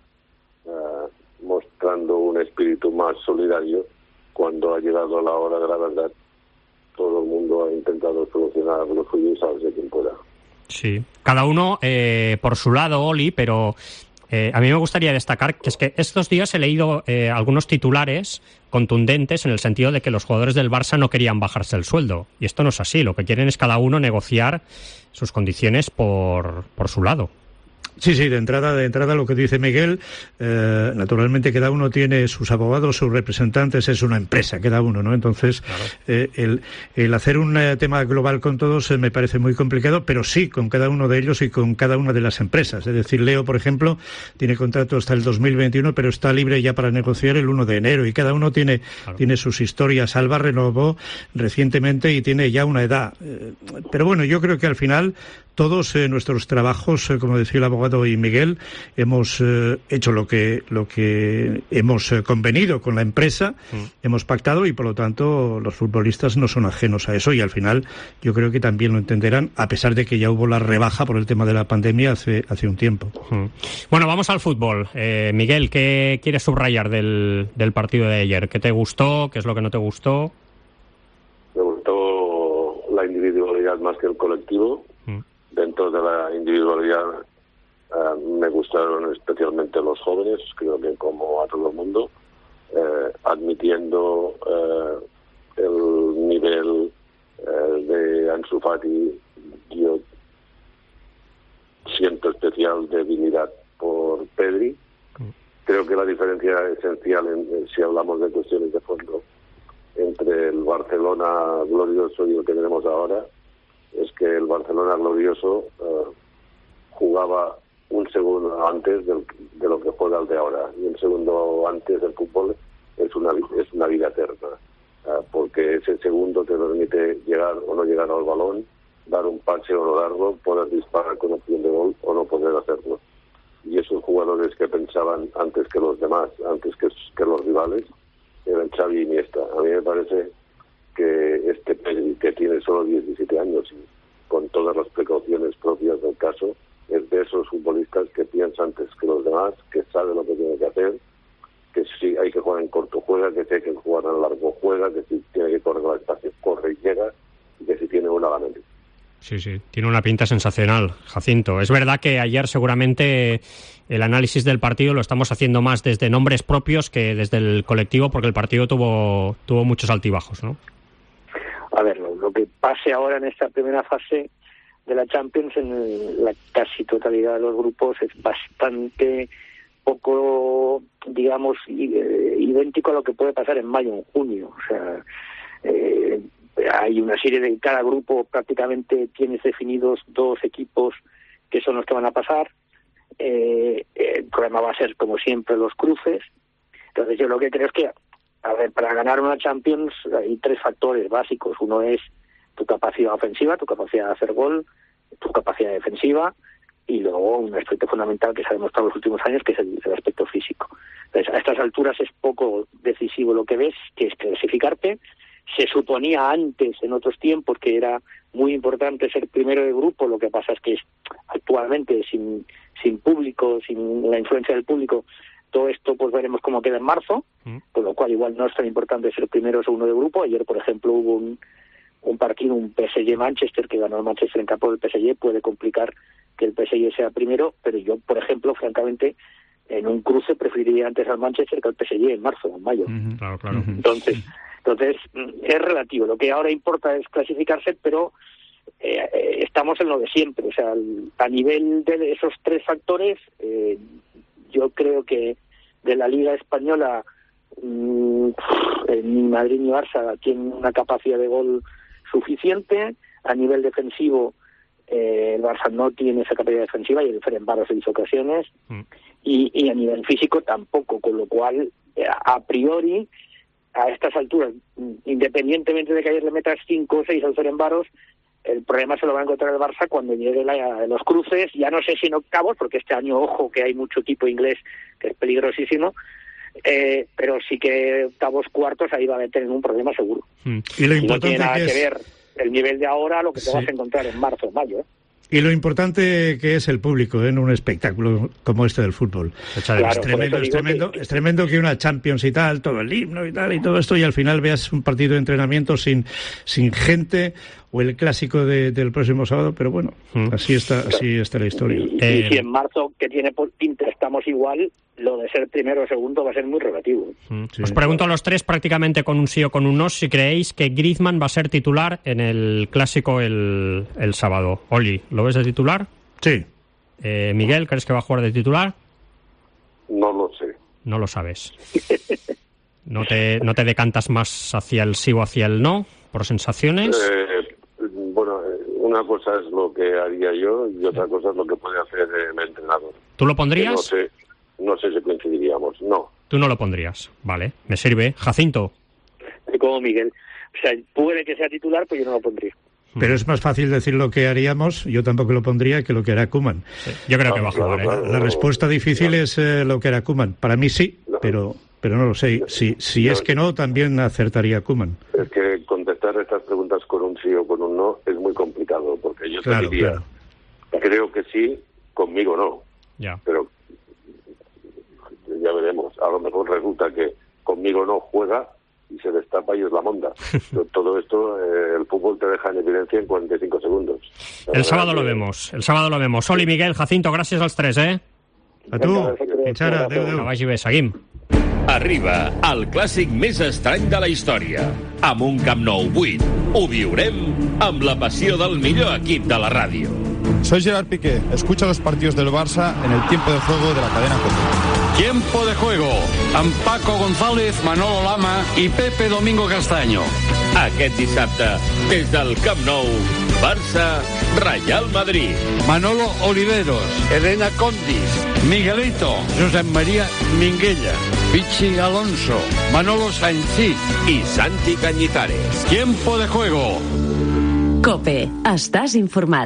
mostrando un espíritu más solidario. Cuando ha llegado la hora de la verdad, todo el mundo ha intentado solucionar lo suyo y salvarse quien pueda. Sí, cada uno por su lado, Oli, pero a mí me gustaría destacar que es que estos días he leído algunos titulares contundentes en el sentido de que los jugadores del Barça no querían bajarse el sueldo, y esto no es así. Lo que quieren es cada uno negociar sus condiciones por su lado. Sí, de entrada lo que dice Miguel, naturalmente cada uno tiene sus abogados, sus representantes, es una empresa cada uno, ¿no? Entonces, claro. El hacer un tema global con todos me parece muy complicado, pero sí con cada uno de ellos y con cada una de las empresas. Es decir, Leo, por ejemplo, tiene contrato hasta el 2021, pero está libre ya para negociar el 1 de enero y cada uno tiene sus historias. Alba renovó recientemente y tiene ya una edad. Pero bueno, yo creo que al final todos nuestros trabajos, como decía el abogado y Miguel, hemos hecho lo que hemos convenido con la empresa, hemos pactado y por lo tanto los futbolistas no son ajenos a eso y al final yo creo que también lo entenderán, a pesar de que ya hubo la rebaja por el tema de la pandemia hace un tiempo. Bueno, vamos al fútbol. Miguel, ¿qué quieres subrayar del partido de ayer? ¿Qué te gustó? ¿Qué es lo que no te gustó? Me gustó la individualidad más que el colectivo. Dentro de la individualidad me gustaron especialmente los jóvenes, creo que como a todo el mundo, admitiendo el nivel de Ansu Fati. Yo siento especial debilidad por Pedri. Creo que la diferencia esencial, si hablamos de cuestiones de fondo, entre el Barcelona glorioso y el que tenemos ahora, es que el Barcelona glorioso jugaba un segundo antes de lo que juega el de ahora, y un segundo antes del fútbol es una vida eterna, porque ese segundo te permite llegar o no llegar al balón, dar un pase o no darlo, poder disparar con opción de gol o no poder hacerlo. Y esos jugadores que pensaban antes que los demás, antes que los rivales, eran Xavi y Iniesta. A mí me parece que este Pedri, que tiene solo 17 años y con todas las precauciones propias del caso, es de esos futbolistas que piensa antes que los demás, que sabe lo que tiene que hacer, que si hay que jugar en corto juega, que si hay que jugar en largo juega, que si tiene que correr al espacio corre y llega, y que si tiene una gana. Sí, tiene una pinta sensacional, Jacinto. Es verdad que ayer seguramente el análisis del partido lo estamos haciendo más desde nombres propios que desde el colectivo, porque el partido tuvo muchos altibajos, ¿no? A ver, lo que pase ahora en esta primera fase de la Champions, en la casi totalidad de los grupos, es bastante poco, digamos, idéntico a lo que puede pasar en mayo o en junio. O sea, hay una serie de cada grupo, prácticamente tienes definidos 2 equipos que son los que van a pasar. El problema va a ser, como siempre, los cruces. Entonces yo lo que creo es que, a ver, para ganar una Champions hay 3 factores básicos. Uno es tu capacidad ofensiva, tu capacidad de hacer gol, tu capacidad defensiva, y luego un aspecto fundamental que se ha demostrado en los últimos años, que es el aspecto físico. Entonces, a estas alturas es poco decisivo lo que ves, que es clasificarte. Se suponía antes, en otros tiempos, que era muy importante ser primero de grupo. Lo que pasa es que actualmente, sin público, sin la influencia del público, todo esto pues veremos cómo queda en marzo, con lo cual igual no es tan importante ser primero o segundo de grupo. Ayer, por ejemplo, hubo un partido, un PSG-Manchester, que ganó el Manchester en campo del PSG. Puede complicar que el PSG sea primero, pero yo, por ejemplo, francamente, en un cruce preferiría antes al Manchester que al PSG en marzo o en mayo. Claro. Entonces es relativo. Lo que ahora importa es clasificarse, pero estamos en lo de siempre. O sea, a nivel de esos 3 factores, yo creo que de la Liga Española ni Madrid ni Barça tienen una capacidad de gol suficiente. A nivel defensivo, el Barça no tiene esa capacidad defensiva y el Ferencváros se hizo ocasiones, y a nivel físico tampoco, con lo cual a priori a estas alturas, independientemente de que ayer le metas 5 o 6 al Ferencváros, el problema se lo va a encontrar el Barça cuando llegue los cruces, ya no sé si en octavos, porque este año, ojo, que hay mucho tipo inglés que es peligrosísimo, pero sí que octavos, cuartos, ahí va a tener un problema seguro. Y lo importante no tiene nada que que ver el nivel de ahora lo que te vas a encontrar en marzo o mayo. Y lo importante que es el público en un espectáculo como este del fútbol. Claro, es tremendo que una Champions y tal, todo el himno y tal y todo esto, y al final veas un partido de entrenamiento sin gente, o el clásico del próximo sábado, pero bueno, así está la historia. Y si en marzo, que tiene pinta, estamos igual, lo de ser primero o segundo va a ser muy relativo. Os pregunto a los 3 prácticamente con un sí o con un no si creéis que Griezmann va a ser titular en el clásico el sábado. Oli, ¿lo ves de titular? Sí. Miguel, ¿crees que va a jugar de titular? No lo sé. No lo sabes. ¿No te decantas más hacia el sí o hacia el no, por sensaciones? Bueno, una cosa es lo que haría yo y otra cosa es lo que puede hacer el entrenador. ¿Tú lo pondrías? No sé si coincidiríamos, no. Tú no lo pondrías, vale, me sirve. Jacinto. Como Miguel. O sea, puede que sea titular, pues yo no lo pondría. Pero es más fácil decir lo que haríamos, yo tampoco lo pondría, que lo que hará Koeman. Sí, yo creo que va a jugar. La respuesta difícil es lo que hará Koeman. Para mí sí, pero no lo sé. Si es que no, también acertaría Koeman. Es que contestar estas preguntas con un sí o con un no es muy complicado, porque yo te diría, creo que sí, conmigo no. Ya. Pero ya veremos. A lo mejor resulta que conmigo no juega y se destapa y es la monda. Todo esto, el fútbol te deja en evidencia en 45 segundos. El sábado lo vemos. Oli, Miguel, Jacinto, gràcies als tres, A tu, Xara, adéu. Que vagi bé, seguim. Arriba el clàssic més estrany de la història. Amb un Camp Nou buit. Ho viurem amb la passió del millor equip de la ràdio. Soy Gerard Piqué. Escucha los partidos del Barça en el tiempo de juego de la cadena COPE. Tiempo de juego, amb Paco González, Manolo Lama i Pepe Domingo Castaño. Aquest dissabte, des del Camp Nou, Barça, Real Madrid. Manolo Oliveros, Elena Condis, Miguelito, Josep María Minguella, Pichi Alonso, Manolo Sanchís i Santi Cañizares. Tiempo de juego. COPE, estàs informat.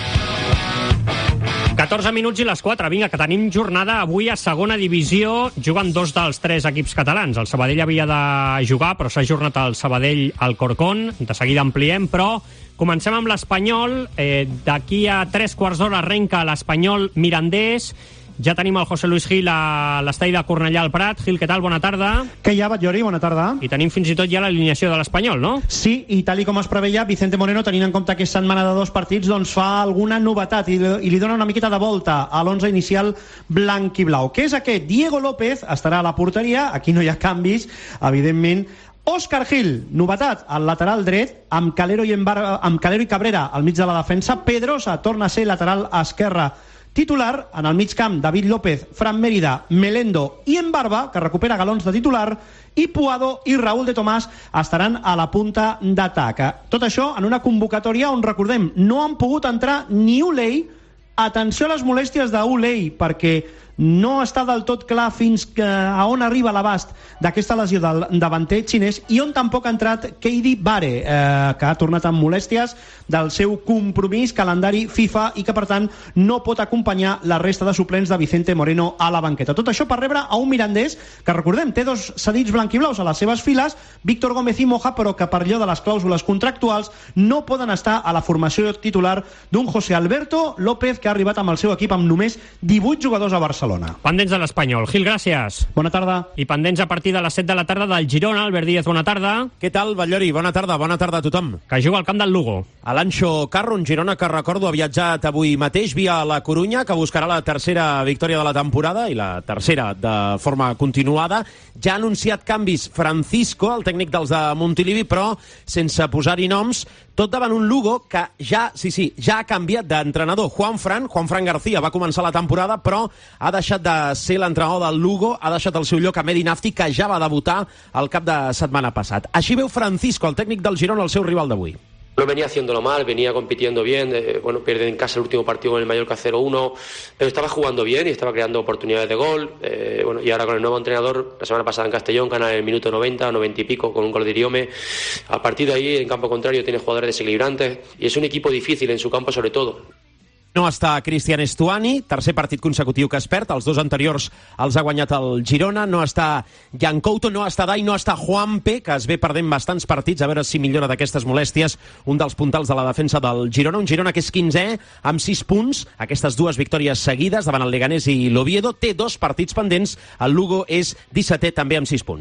14 minuts i les 4. Vinga, que tenim jornada avui a segona divisió. Juguen 2 dels 3 equips catalans. El Sabadell havia de jugar, però s'ha ajornat el Sabadell al Corcón. De seguida ampliem, però comencem amb l'Espanyol. D'aquí a 3 quarts d'hora arrenca l'Espanyol Mirandés. Ja tenim el José Luis Gil a l'estadi de Cornellà al Prat. Gil, què tal? Bona tarda. Què hi ha, Batllori? Bona tarda. I tenim fins i tot ja l'alineació de l'Espanyol, no? Sí, i tal com es preveia, Vicente Moreno, tenint en compte que és setmana de 2 partits, doncs fa alguna novetat i li dona una miqueta de volta a l'11 inicial blanc i blau. Què és aquest? Diego López estarà a la porteria, aquí no hi ha canvis, evidentment. Òscar Gil, novetat al lateral dret, amb Calero i Cabrera al mig de la defensa. Pedrosa torna a ser lateral esquerre titular. En el mig camp, David López, Fran Mérida, Melendo i Embarba, que recupera galons de titular, i Puado i Raúl de Tomàs estaran a la punta d'atac. Tot això en una convocatòria on, recordem, no han pogut entrar ni Ulei. Atenció a les molèsties d'Ulei, perquè no està del tot clar fins a on arriba l'abast d'aquesta lesió del davanter xinès, i on tampoc ha entrat Keidi Bare, que ha tornat amb molèsties del seu compromís calendari FIFA i que per tant no pot acompanyar la resta de suplents de Vicente Moreno a la banqueta. Tot això per rebre a un Mirandés que, recordem, té 2 cedits blanquiblaus a les seves files, Víctor Gómez i Moja, però que per allò de les clàusules contractuals no poden estar a la formació titular d'un José Alberto López, que ha arribat amb el seu equip amb només 18 jugadors a Barcelona. Pendents de l'Espanyol. Gil, gràcies. Bona tarda. I pendents a partir de les 7 de la tarda del Girona. Albert Díaz, bona tarda. Què tal, Batllori? Bona tarda a tothom. Que juga al camp del Lugo. Alancho Carro, un Girona que, recordo, ha viatjat avui mateix via la Corunya, que buscarà la tercera victòria de la temporada i la tercera de forma continuada. Ja ha anunciat canvis Francisco, el tècnic dels de Montilivi, però sense posar-hi noms, tot davant un Lugo que ja ha canviat d'entrenador. Juan Fran García va començar la temporada, però ha deixat de ser l'entrenador del Lugo, ha deixat el seu lloc a Medi Nafti, que ja va debutar el cap de setmana passat. Així veu Francisco, el tècnic del Girona, el seu rival d'avui. No venía haciéndolo mal, venía compitiendo bien, pierde en casa el último partido con el Mallorca 0-1, pero estaba jugando bien y estaba creando oportunidades de gol, y ahora con el nuevo entrenador, la semana pasada en Castellón, gana en el minuto 90 y pico con un gol de Iriome. A partir de ahí, en campo contrario, tiene jugadores desequilibrantes y es un equipo difícil en su campo sobre todo. No està Cristian Estuani, tercer partit consecutiu que es perd, els 2 anteriors els ha guanyat el Girona, no està Jan Couto, no està Dai, no està Juanpe, que es ve perdent bastants partits, a veure si millora d'aquestes molèsties, un dels puntals de la defensa del Girona, un Girona que és 15è, amb 6 punts, aquestes 2 victòries seguides davant el Leganés i l'Oviedo, té 2 partits pendents, el Lugo és 17è també amb 6 punts.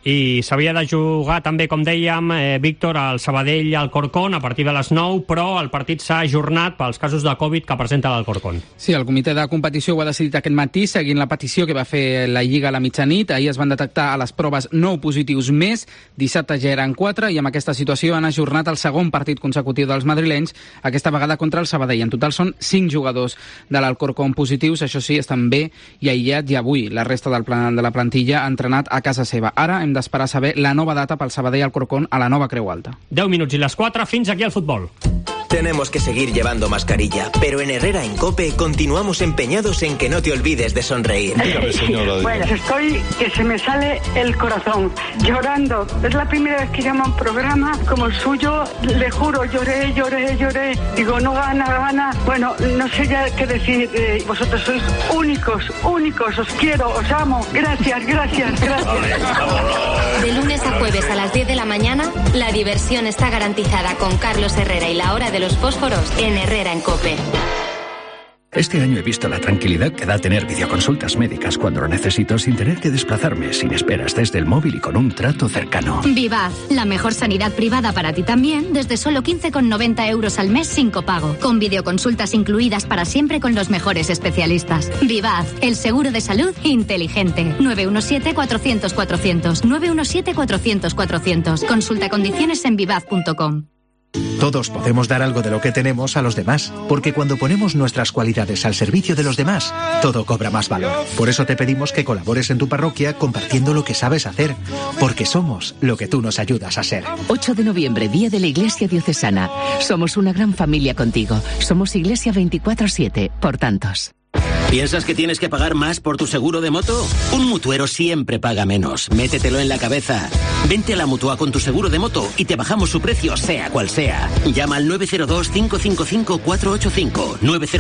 i s'havia de jugar també, com dèiem, Víctor, al Sabadell i al Corcón a partir de les 9, però el partit s'ha ajornat pels casos de Covid que presenta l'Alcorcón. Sí, el comitè de competició ho ha decidit aquest matí, seguint la petició que va fer la Lliga a la mitjanit. Ahir es van detectar a les proves 9 positius més, dissabte ja eren 4, i amb aquesta situació han ajornat el segon partit consecutiu dels madrilenys, aquesta vegada contra el Sabadell. En total són 5 jugadors de l'Alcorcón positius, això sí, estan bé i aïllats, i avui la resta de la plantilla ha entrenat a casa seva. Ara hem d'esperar a saber la nova data pel Sabadell Alcorcón a la nova Creu Alta. 10 minuts i les 4, fins aquí el futbol. Tenemos que seguir llevando mascarilla, pero en Herrera en COPE continuamos empeñados en que no te olvides de sonreír. Dígame, señora. Bueno, estoy que se me sale el corazón, llorando. Es la primera vez que llamo a un programa como el suyo, le juro, lloré. Digo, no gana. Bueno, no sé ya qué decir. Vosotros sois únicos, os quiero, os amo. Gracias. De lunes a jueves a las 10 de la mañana, la diversión está garantizada con Carlos Herrera y la hora de los fósforos en Herrera en COPE. Este año he visto la tranquilidad que da tener videoconsultas médicas cuando lo necesito sin tener que desplazarme, sin esperas desde el móvil y con un trato cercano. Vivaz, la mejor sanidad privada para ti también, desde solo 15,90 € al mes sin copago, con videoconsultas incluidas para siempre con los mejores especialistas. Vivaz, el seguro de salud inteligente. 917-400-400. 917-400-400. Consulta condiciones en vivaz.com. Todos podemos dar algo de lo que tenemos a los demás, porque cuando ponemos nuestras cualidades al servicio de los demás, todo cobra más valor. Por eso te pedimos que colabores en tu parroquia compartiendo lo que sabes hacer, porque somos lo que tú nos ayudas a ser. 8 de noviembre, Día de la Iglesia Diocesana. Somos una gran familia contigo. Somos Iglesia 24/7, por tantos. ¿Piensas que tienes que pagar más por tu seguro de moto? Un mutuero siempre paga menos. Métetelo en la cabeza. Vente a la Mutua con tu seguro de moto y te bajamos su precio, sea cual sea. Llama al 902-555-485.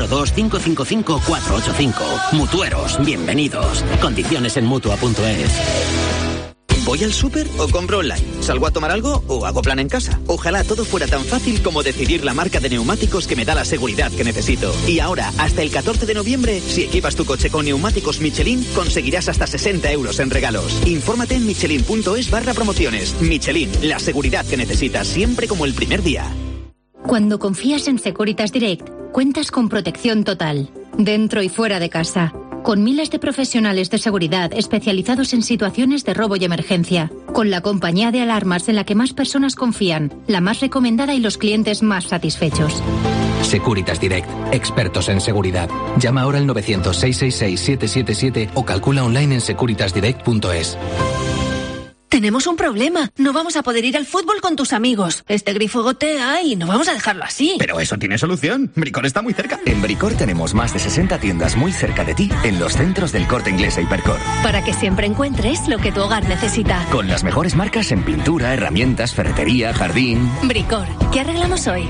902-555-485. Mutueros, bienvenidos. Condiciones en Mutua.es. ¿Voy al súper o compro online? ¿Salgo a tomar algo o hago plan en casa? Ojalá todo fuera tan fácil como decidir la marca de neumáticos que me da la seguridad que necesito. Y ahora, hasta el 14 de noviembre, si equipas tu coche con neumáticos Michelin, conseguirás hasta 60 € en regalos. Infórmate en michelin.es/promociones. Michelin, la seguridad que necesitas siempre como el primer día. Cuando confías en Securitas Direct, cuentas con protección total, dentro y fuera de casa. Con miles de profesionales de seguridad especializados en situaciones de robo y emergencia. Con la compañía de alarmas en la que más personas confían, la más recomendada y los clientes más satisfechos. Securitas Direct, expertos en seguridad. Llama ahora al 900-666-777 o calcula online en securitasdirect.es. Tenemos un problema. No vamos a poder ir al fútbol con tus amigos. Este grifo gotea y no vamos a dejarlo así. Pero eso tiene solución. Bricor está muy cerca. En Bricor tenemos más de 60 tiendas muy cerca de ti en los centros del Corte Inglés e Hipercor. Para que siempre encuentres lo que tu hogar necesita. Con las mejores marcas en pintura, herramientas, ferretería, jardín. Bricor. ¿Qué arreglamos hoy?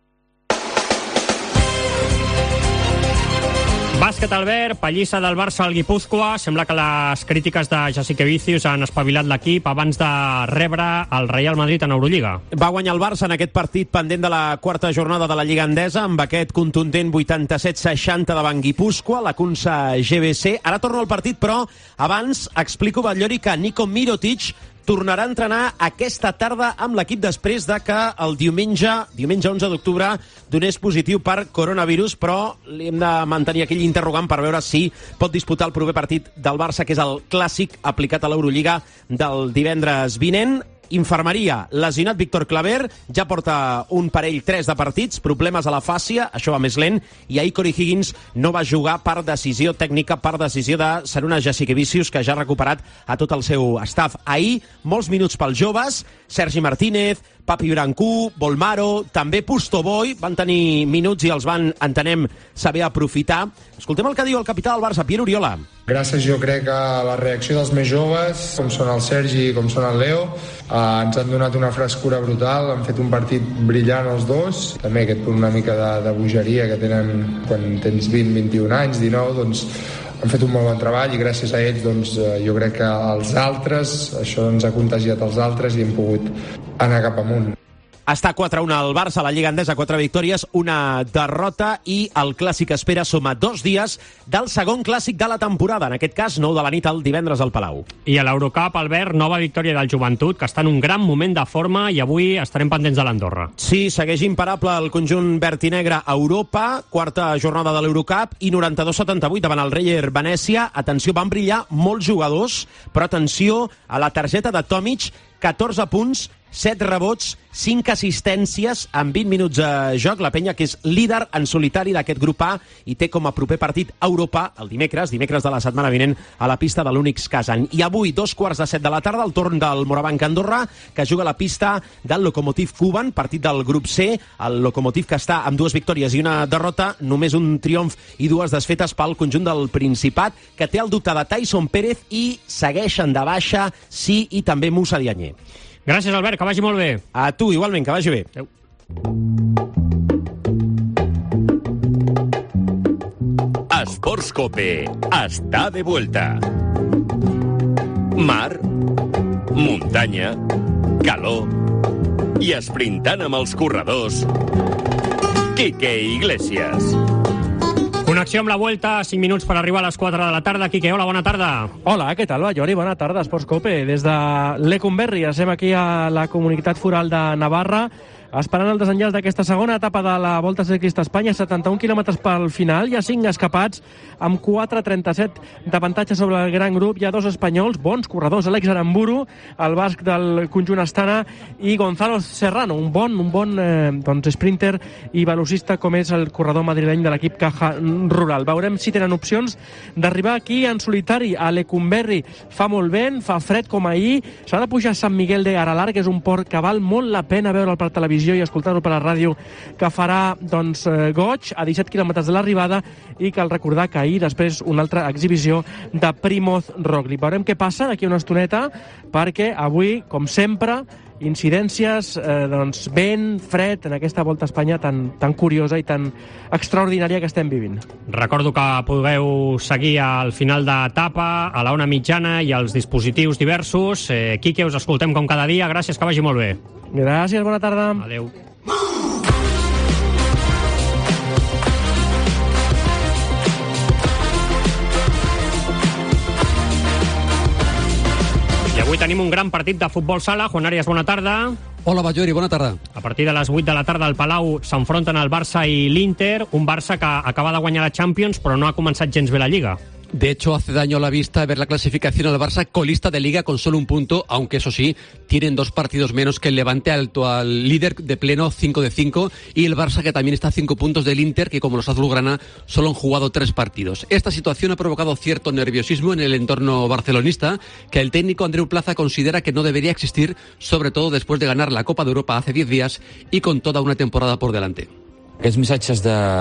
Bàsquet Albert, pallissa del Barça al Guipúzcoa. Sembla que les crítiques de Jasikevičius han espavilat l'equip abans de rebre el Real Madrid en Eurolliga. Va guanyar el Barça en aquest partit pendent de la quarta jornada de la Lliga Endesa amb aquest contundent 87-60 davant Guipúzcoa, la Cunsa GBC. Ara torno al partit, però abans explico, Batllori, que Nico Mirotic tornarà a entrenar aquesta tarda amb l'equip després de que el diumenge 11 d'octubre donés positiu per coronavirus, però li hem de mantenir aquell interrogant per veure si pot disputar el proper partit del Barça, que és el clàssic aplicat a l'Eurolliga del divendres vinent. Infermeria, lesionat Víctor Claver, ja porta un parell 3 de partits, problemes a la fàscia, això va més lent, i ahir Corey Higgins no va jugar per decisió tècnica, per decisió de Šarūnas Jasikevičius, que ja ha recuperat a tot el seu staff. Ahir, molts minuts pels joves, Sergi Martínez, Papi Brancú, Bolmaro, també Pustoboy, van tenir minuts i els van, entenem, saber aprofitar. Escoltem el que diu el capità del Barça, Pierre Oriola. Gràcies, jo crec, a la reacció dels més joves, com són el Sergi i com són el Leo, ens han donat una frescura brutal, han fet un partit brillant els dos, també aquest punt una mica de bogeria que tenen quan tens 20, 21 anys, 19, doncs han fet un molt bon treball i gràcies a ells doncs, jo crec que els altres, això ens ha contagiat als altres i hem pogut anar cap amunt. Està 4-1 al Barça, a la Lliga Endesa, 4 victòries, una derrota, i el Clàssic espera suma 2 dies del segon Clàssic de la temporada, en aquest cas 9 de la nit el divendres al Palau. I a l'Eurocup, Albert, nova victòria del Joventut, que està en un gran moment de forma, i avui estarem pendents de l'Andorra. Sí, segueix imparable el conjunt verd i negre a Europa, quarta jornada de l'Eurocup, i 92-78 davant el Reyer Venècia. Atenció, van brillar molts jugadors, però atenció a la targeta de Tomic, 14 punts, 7 rebots, 5 assistències en 20 minuts de joc. La penya que és líder en solitari d'aquest grup A i té com a proper partit Europa el dimecres de la setmana vinent a la pista de l'Unix Kazan. I avui, 2:15 de la tarda, el torn del Morabanc Andorra, que juga a la pista del Lokomotiv Kuban, partit del grup C. El Lokomotiv que està amb 2 victòries i una derrota, només un triomf i 2 desfetes pel conjunt del Principat, que té el dubte de Tyson Pérez i segueixen de baixa Sí i també Moussa Diagne. Gràcies, Albert, que vagi molt bé. A tu, igualment, que vagi bé. Adéu. Esports Cope està de vuelta. Mar, muntanya, calor i esprintant amb els corredors, Quique Iglesias. Connexió amb la Vuelta, 5 minuts per arribar a les 4 de la tarda. Quique, hola, bona tarda. Hola, què tal, Jordi? Bona tarda, Esports Cope. Des de Lecumberri, estem aquí a la Comunitat Foral de Navarra, esperant el desenllaç d'aquesta segona etapa de la Volta Ciclista a Espanya, 71 quilòmetres pel final. Hi ha 5 escapats, amb 4,37 d'avantatge sobre el gran grup. Hi ha 2 espanyols, bons corredors, Alex Aramburu, el basc del conjunt Astana, i Gonzalo Serrano, un bon sprinter i velocista, com és el corredor madrileny de l'equip Caja Rural. Veurem si tenen opcions d'arribar aquí en solitari a Lecumberri. Fa molt vent, fa fred com ahir, s'ha de pujar a Sant Miguel de Aralar, que és un port que val molt la pena veure'l per televisió i escoltar-ho per la ràdio, que farà goig a 17 quilòmetres de l'arribada, i cal recordar que ahir després una altra exhibició de Primoz Roglic. Veurem què passa d'aquí una estoneta, perquè avui, com sempre, incidències, vent, fred, en aquesta Volta a Espanya tan curiosa i tan extraordinària que estem vivint. Recordo que podeu seguir al final d'etapa, a la Ona Mitjana i als dispositius diversos. Quique, us escoltem com cada dia. Gràcies, que vagi molt bé. Gràcies, bona tarda. Adéu. I avui tenim un gran partit de futbol sala. Juan Arias, bona tarda. Hola, Bajori, bona tarda. A partir de les 8 de la tarda al Palau s'enfronten el Barça i l'Inter, un Barça que acaba de guanyar la Champions però no ha començat gens bé la Lliga. De hecho, hace daño a la vista ver la clasificación al Barça colista de Liga con solo un punto, aunque eso sí, tienen 2 partidos menos que el Levante, al líder de pleno, 5 de 5, y el Barça, que también está a 5 puntos del Inter, que como los azulgrana solo han jugado 3 partidos. Esta situación ha provocado cierto nerviosismo en el entorno barcelonista, que el técnico Andreu Plaza considera que no debería existir, sobre todo después de ganar la Copa de Europa hace 10 días y con toda una temporada por delante. Aquests missatges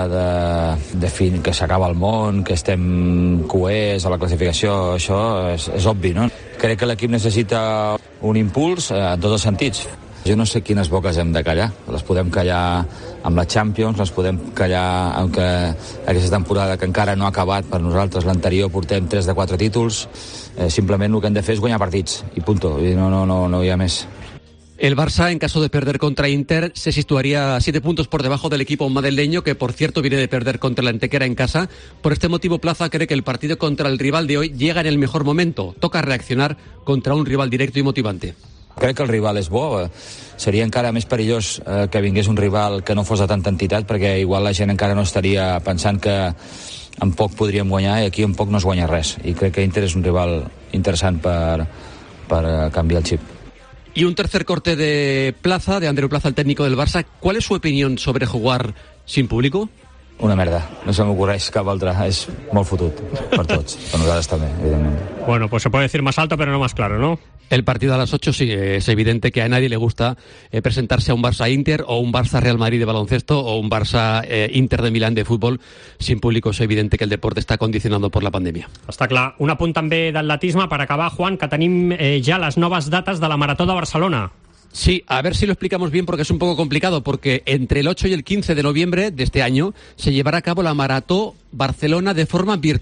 de fin, que s'acaba el món, que estem coers a la classificació, això és obvi, no? Crec que l'equip necessita un impuls en tots els sentits. Jo no sé quines boques hem de callar. Les podem callar amb la Champions, les podem callar amb que aquesta temporada que encara no ha acabat per nosaltres, l'anterior portem 3 de 4 títols. Simplement el que hem de fer és guanyar partits, i punto. No hi ha més. El Barça, en caso de perder contra Inter, se situaría 7 puntos por debajo del equipo madrileño, que por cierto viene de perder contra la Antequera en casa. Por este motivo, Plaza cree que el partido contra el rival de hoy llega en el mejor momento. Toca reaccionar contra un rival directo i motivante. Crec que el rival és bo. Seria encara més perillós que vingués un rival que no fos de tanta entitat, perquè igual la gent encara no estaria pensant que en poc podríem guanyar, i aquí en poc no es guanya res. I crec que Inter és un rival interessant per canviar el xip. Y un tercer corte de Plaza, de Andreu Plaza, el técnico del Barça. ¿Cuál es su opinión sobre jugar sin público? Una merda, no se m'ocorreix cap altra. És molt fotut per tots, per nosaltres també, evidentment. Bueno, pues se puede decir más alto, pero no más claro, ¿no? El partido a las 8, sí, es evidente que a nadie le gusta presentarse a un Barça-Inter o un Barça-Real Madrid de baloncesto o un Barça-Inter de Milán de fútbol. Sin público es evidente que el deporte està condicionado por la pandèmia. Està clar. Un apunt també d'atletisme per acabar, Juan, que tenim ja les noves dates de la Marató de Barcelona. Sí, a ver si lo explicamos bien porque es un poco complicado, porque entre el 8 y el 15 de noviembre de este año se llevará a cabo la Marató Barcelona de forma virtual.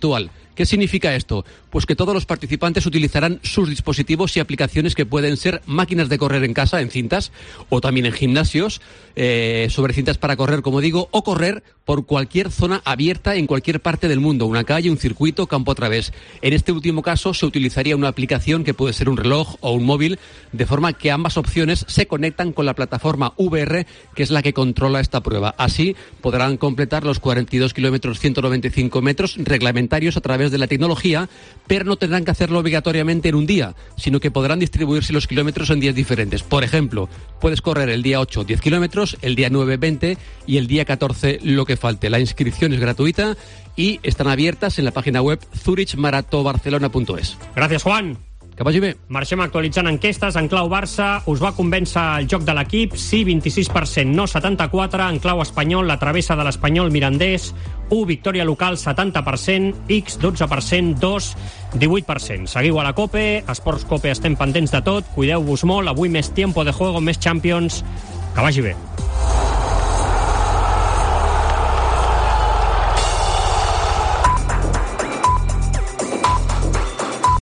¿Qué significa esto? Pues que todos los participantes utilizarán sus dispositivos y aplicaciones que pueden ser máquinas de correr en casa, en cintas, o también en gimnasios, sobre cintas para correr, como digo, o correr por cualquier zona abierta en cualquier parte del mundo, una calle, un circuito, campo a través. En este último caso se utilizaría una aplicación que puede ser un reloj o un móvil, de forma que ambas opciones se conectan con la plataforma VR, que es la que controla esta prueba. Así podrán completar los 42 kilómetros 195 metros reglamentarios a través de la tecnología, pero no tendrán que hacerlo obligatoriamente en un día, sino que podrán distribuirse los kilómetros en días diferentes. Por ejemplo, puedes correr el día 8 10 kilómetros, el día 9 20 y el día 14 lo que falte. La inscripción es gratuita y están abiertas en la página web zurichmaratobarcelona.es. Gràcies, Juan. Que vagi bé. Marxem actualitzant enquestes. En clau Barça, us va convèncer el joc de l'equip? Sí, 26%, no 74%. En clau espanyol, la travessa de l'Espanyol Mirandés, 1, victòria local, 70%, X, 12%, 2, 18%. Seguiu a la COPE, Esports COPE, estem pendents de tot, cuideu-vos molt, avui més tiempo de juego, més Champions, que vagi bé.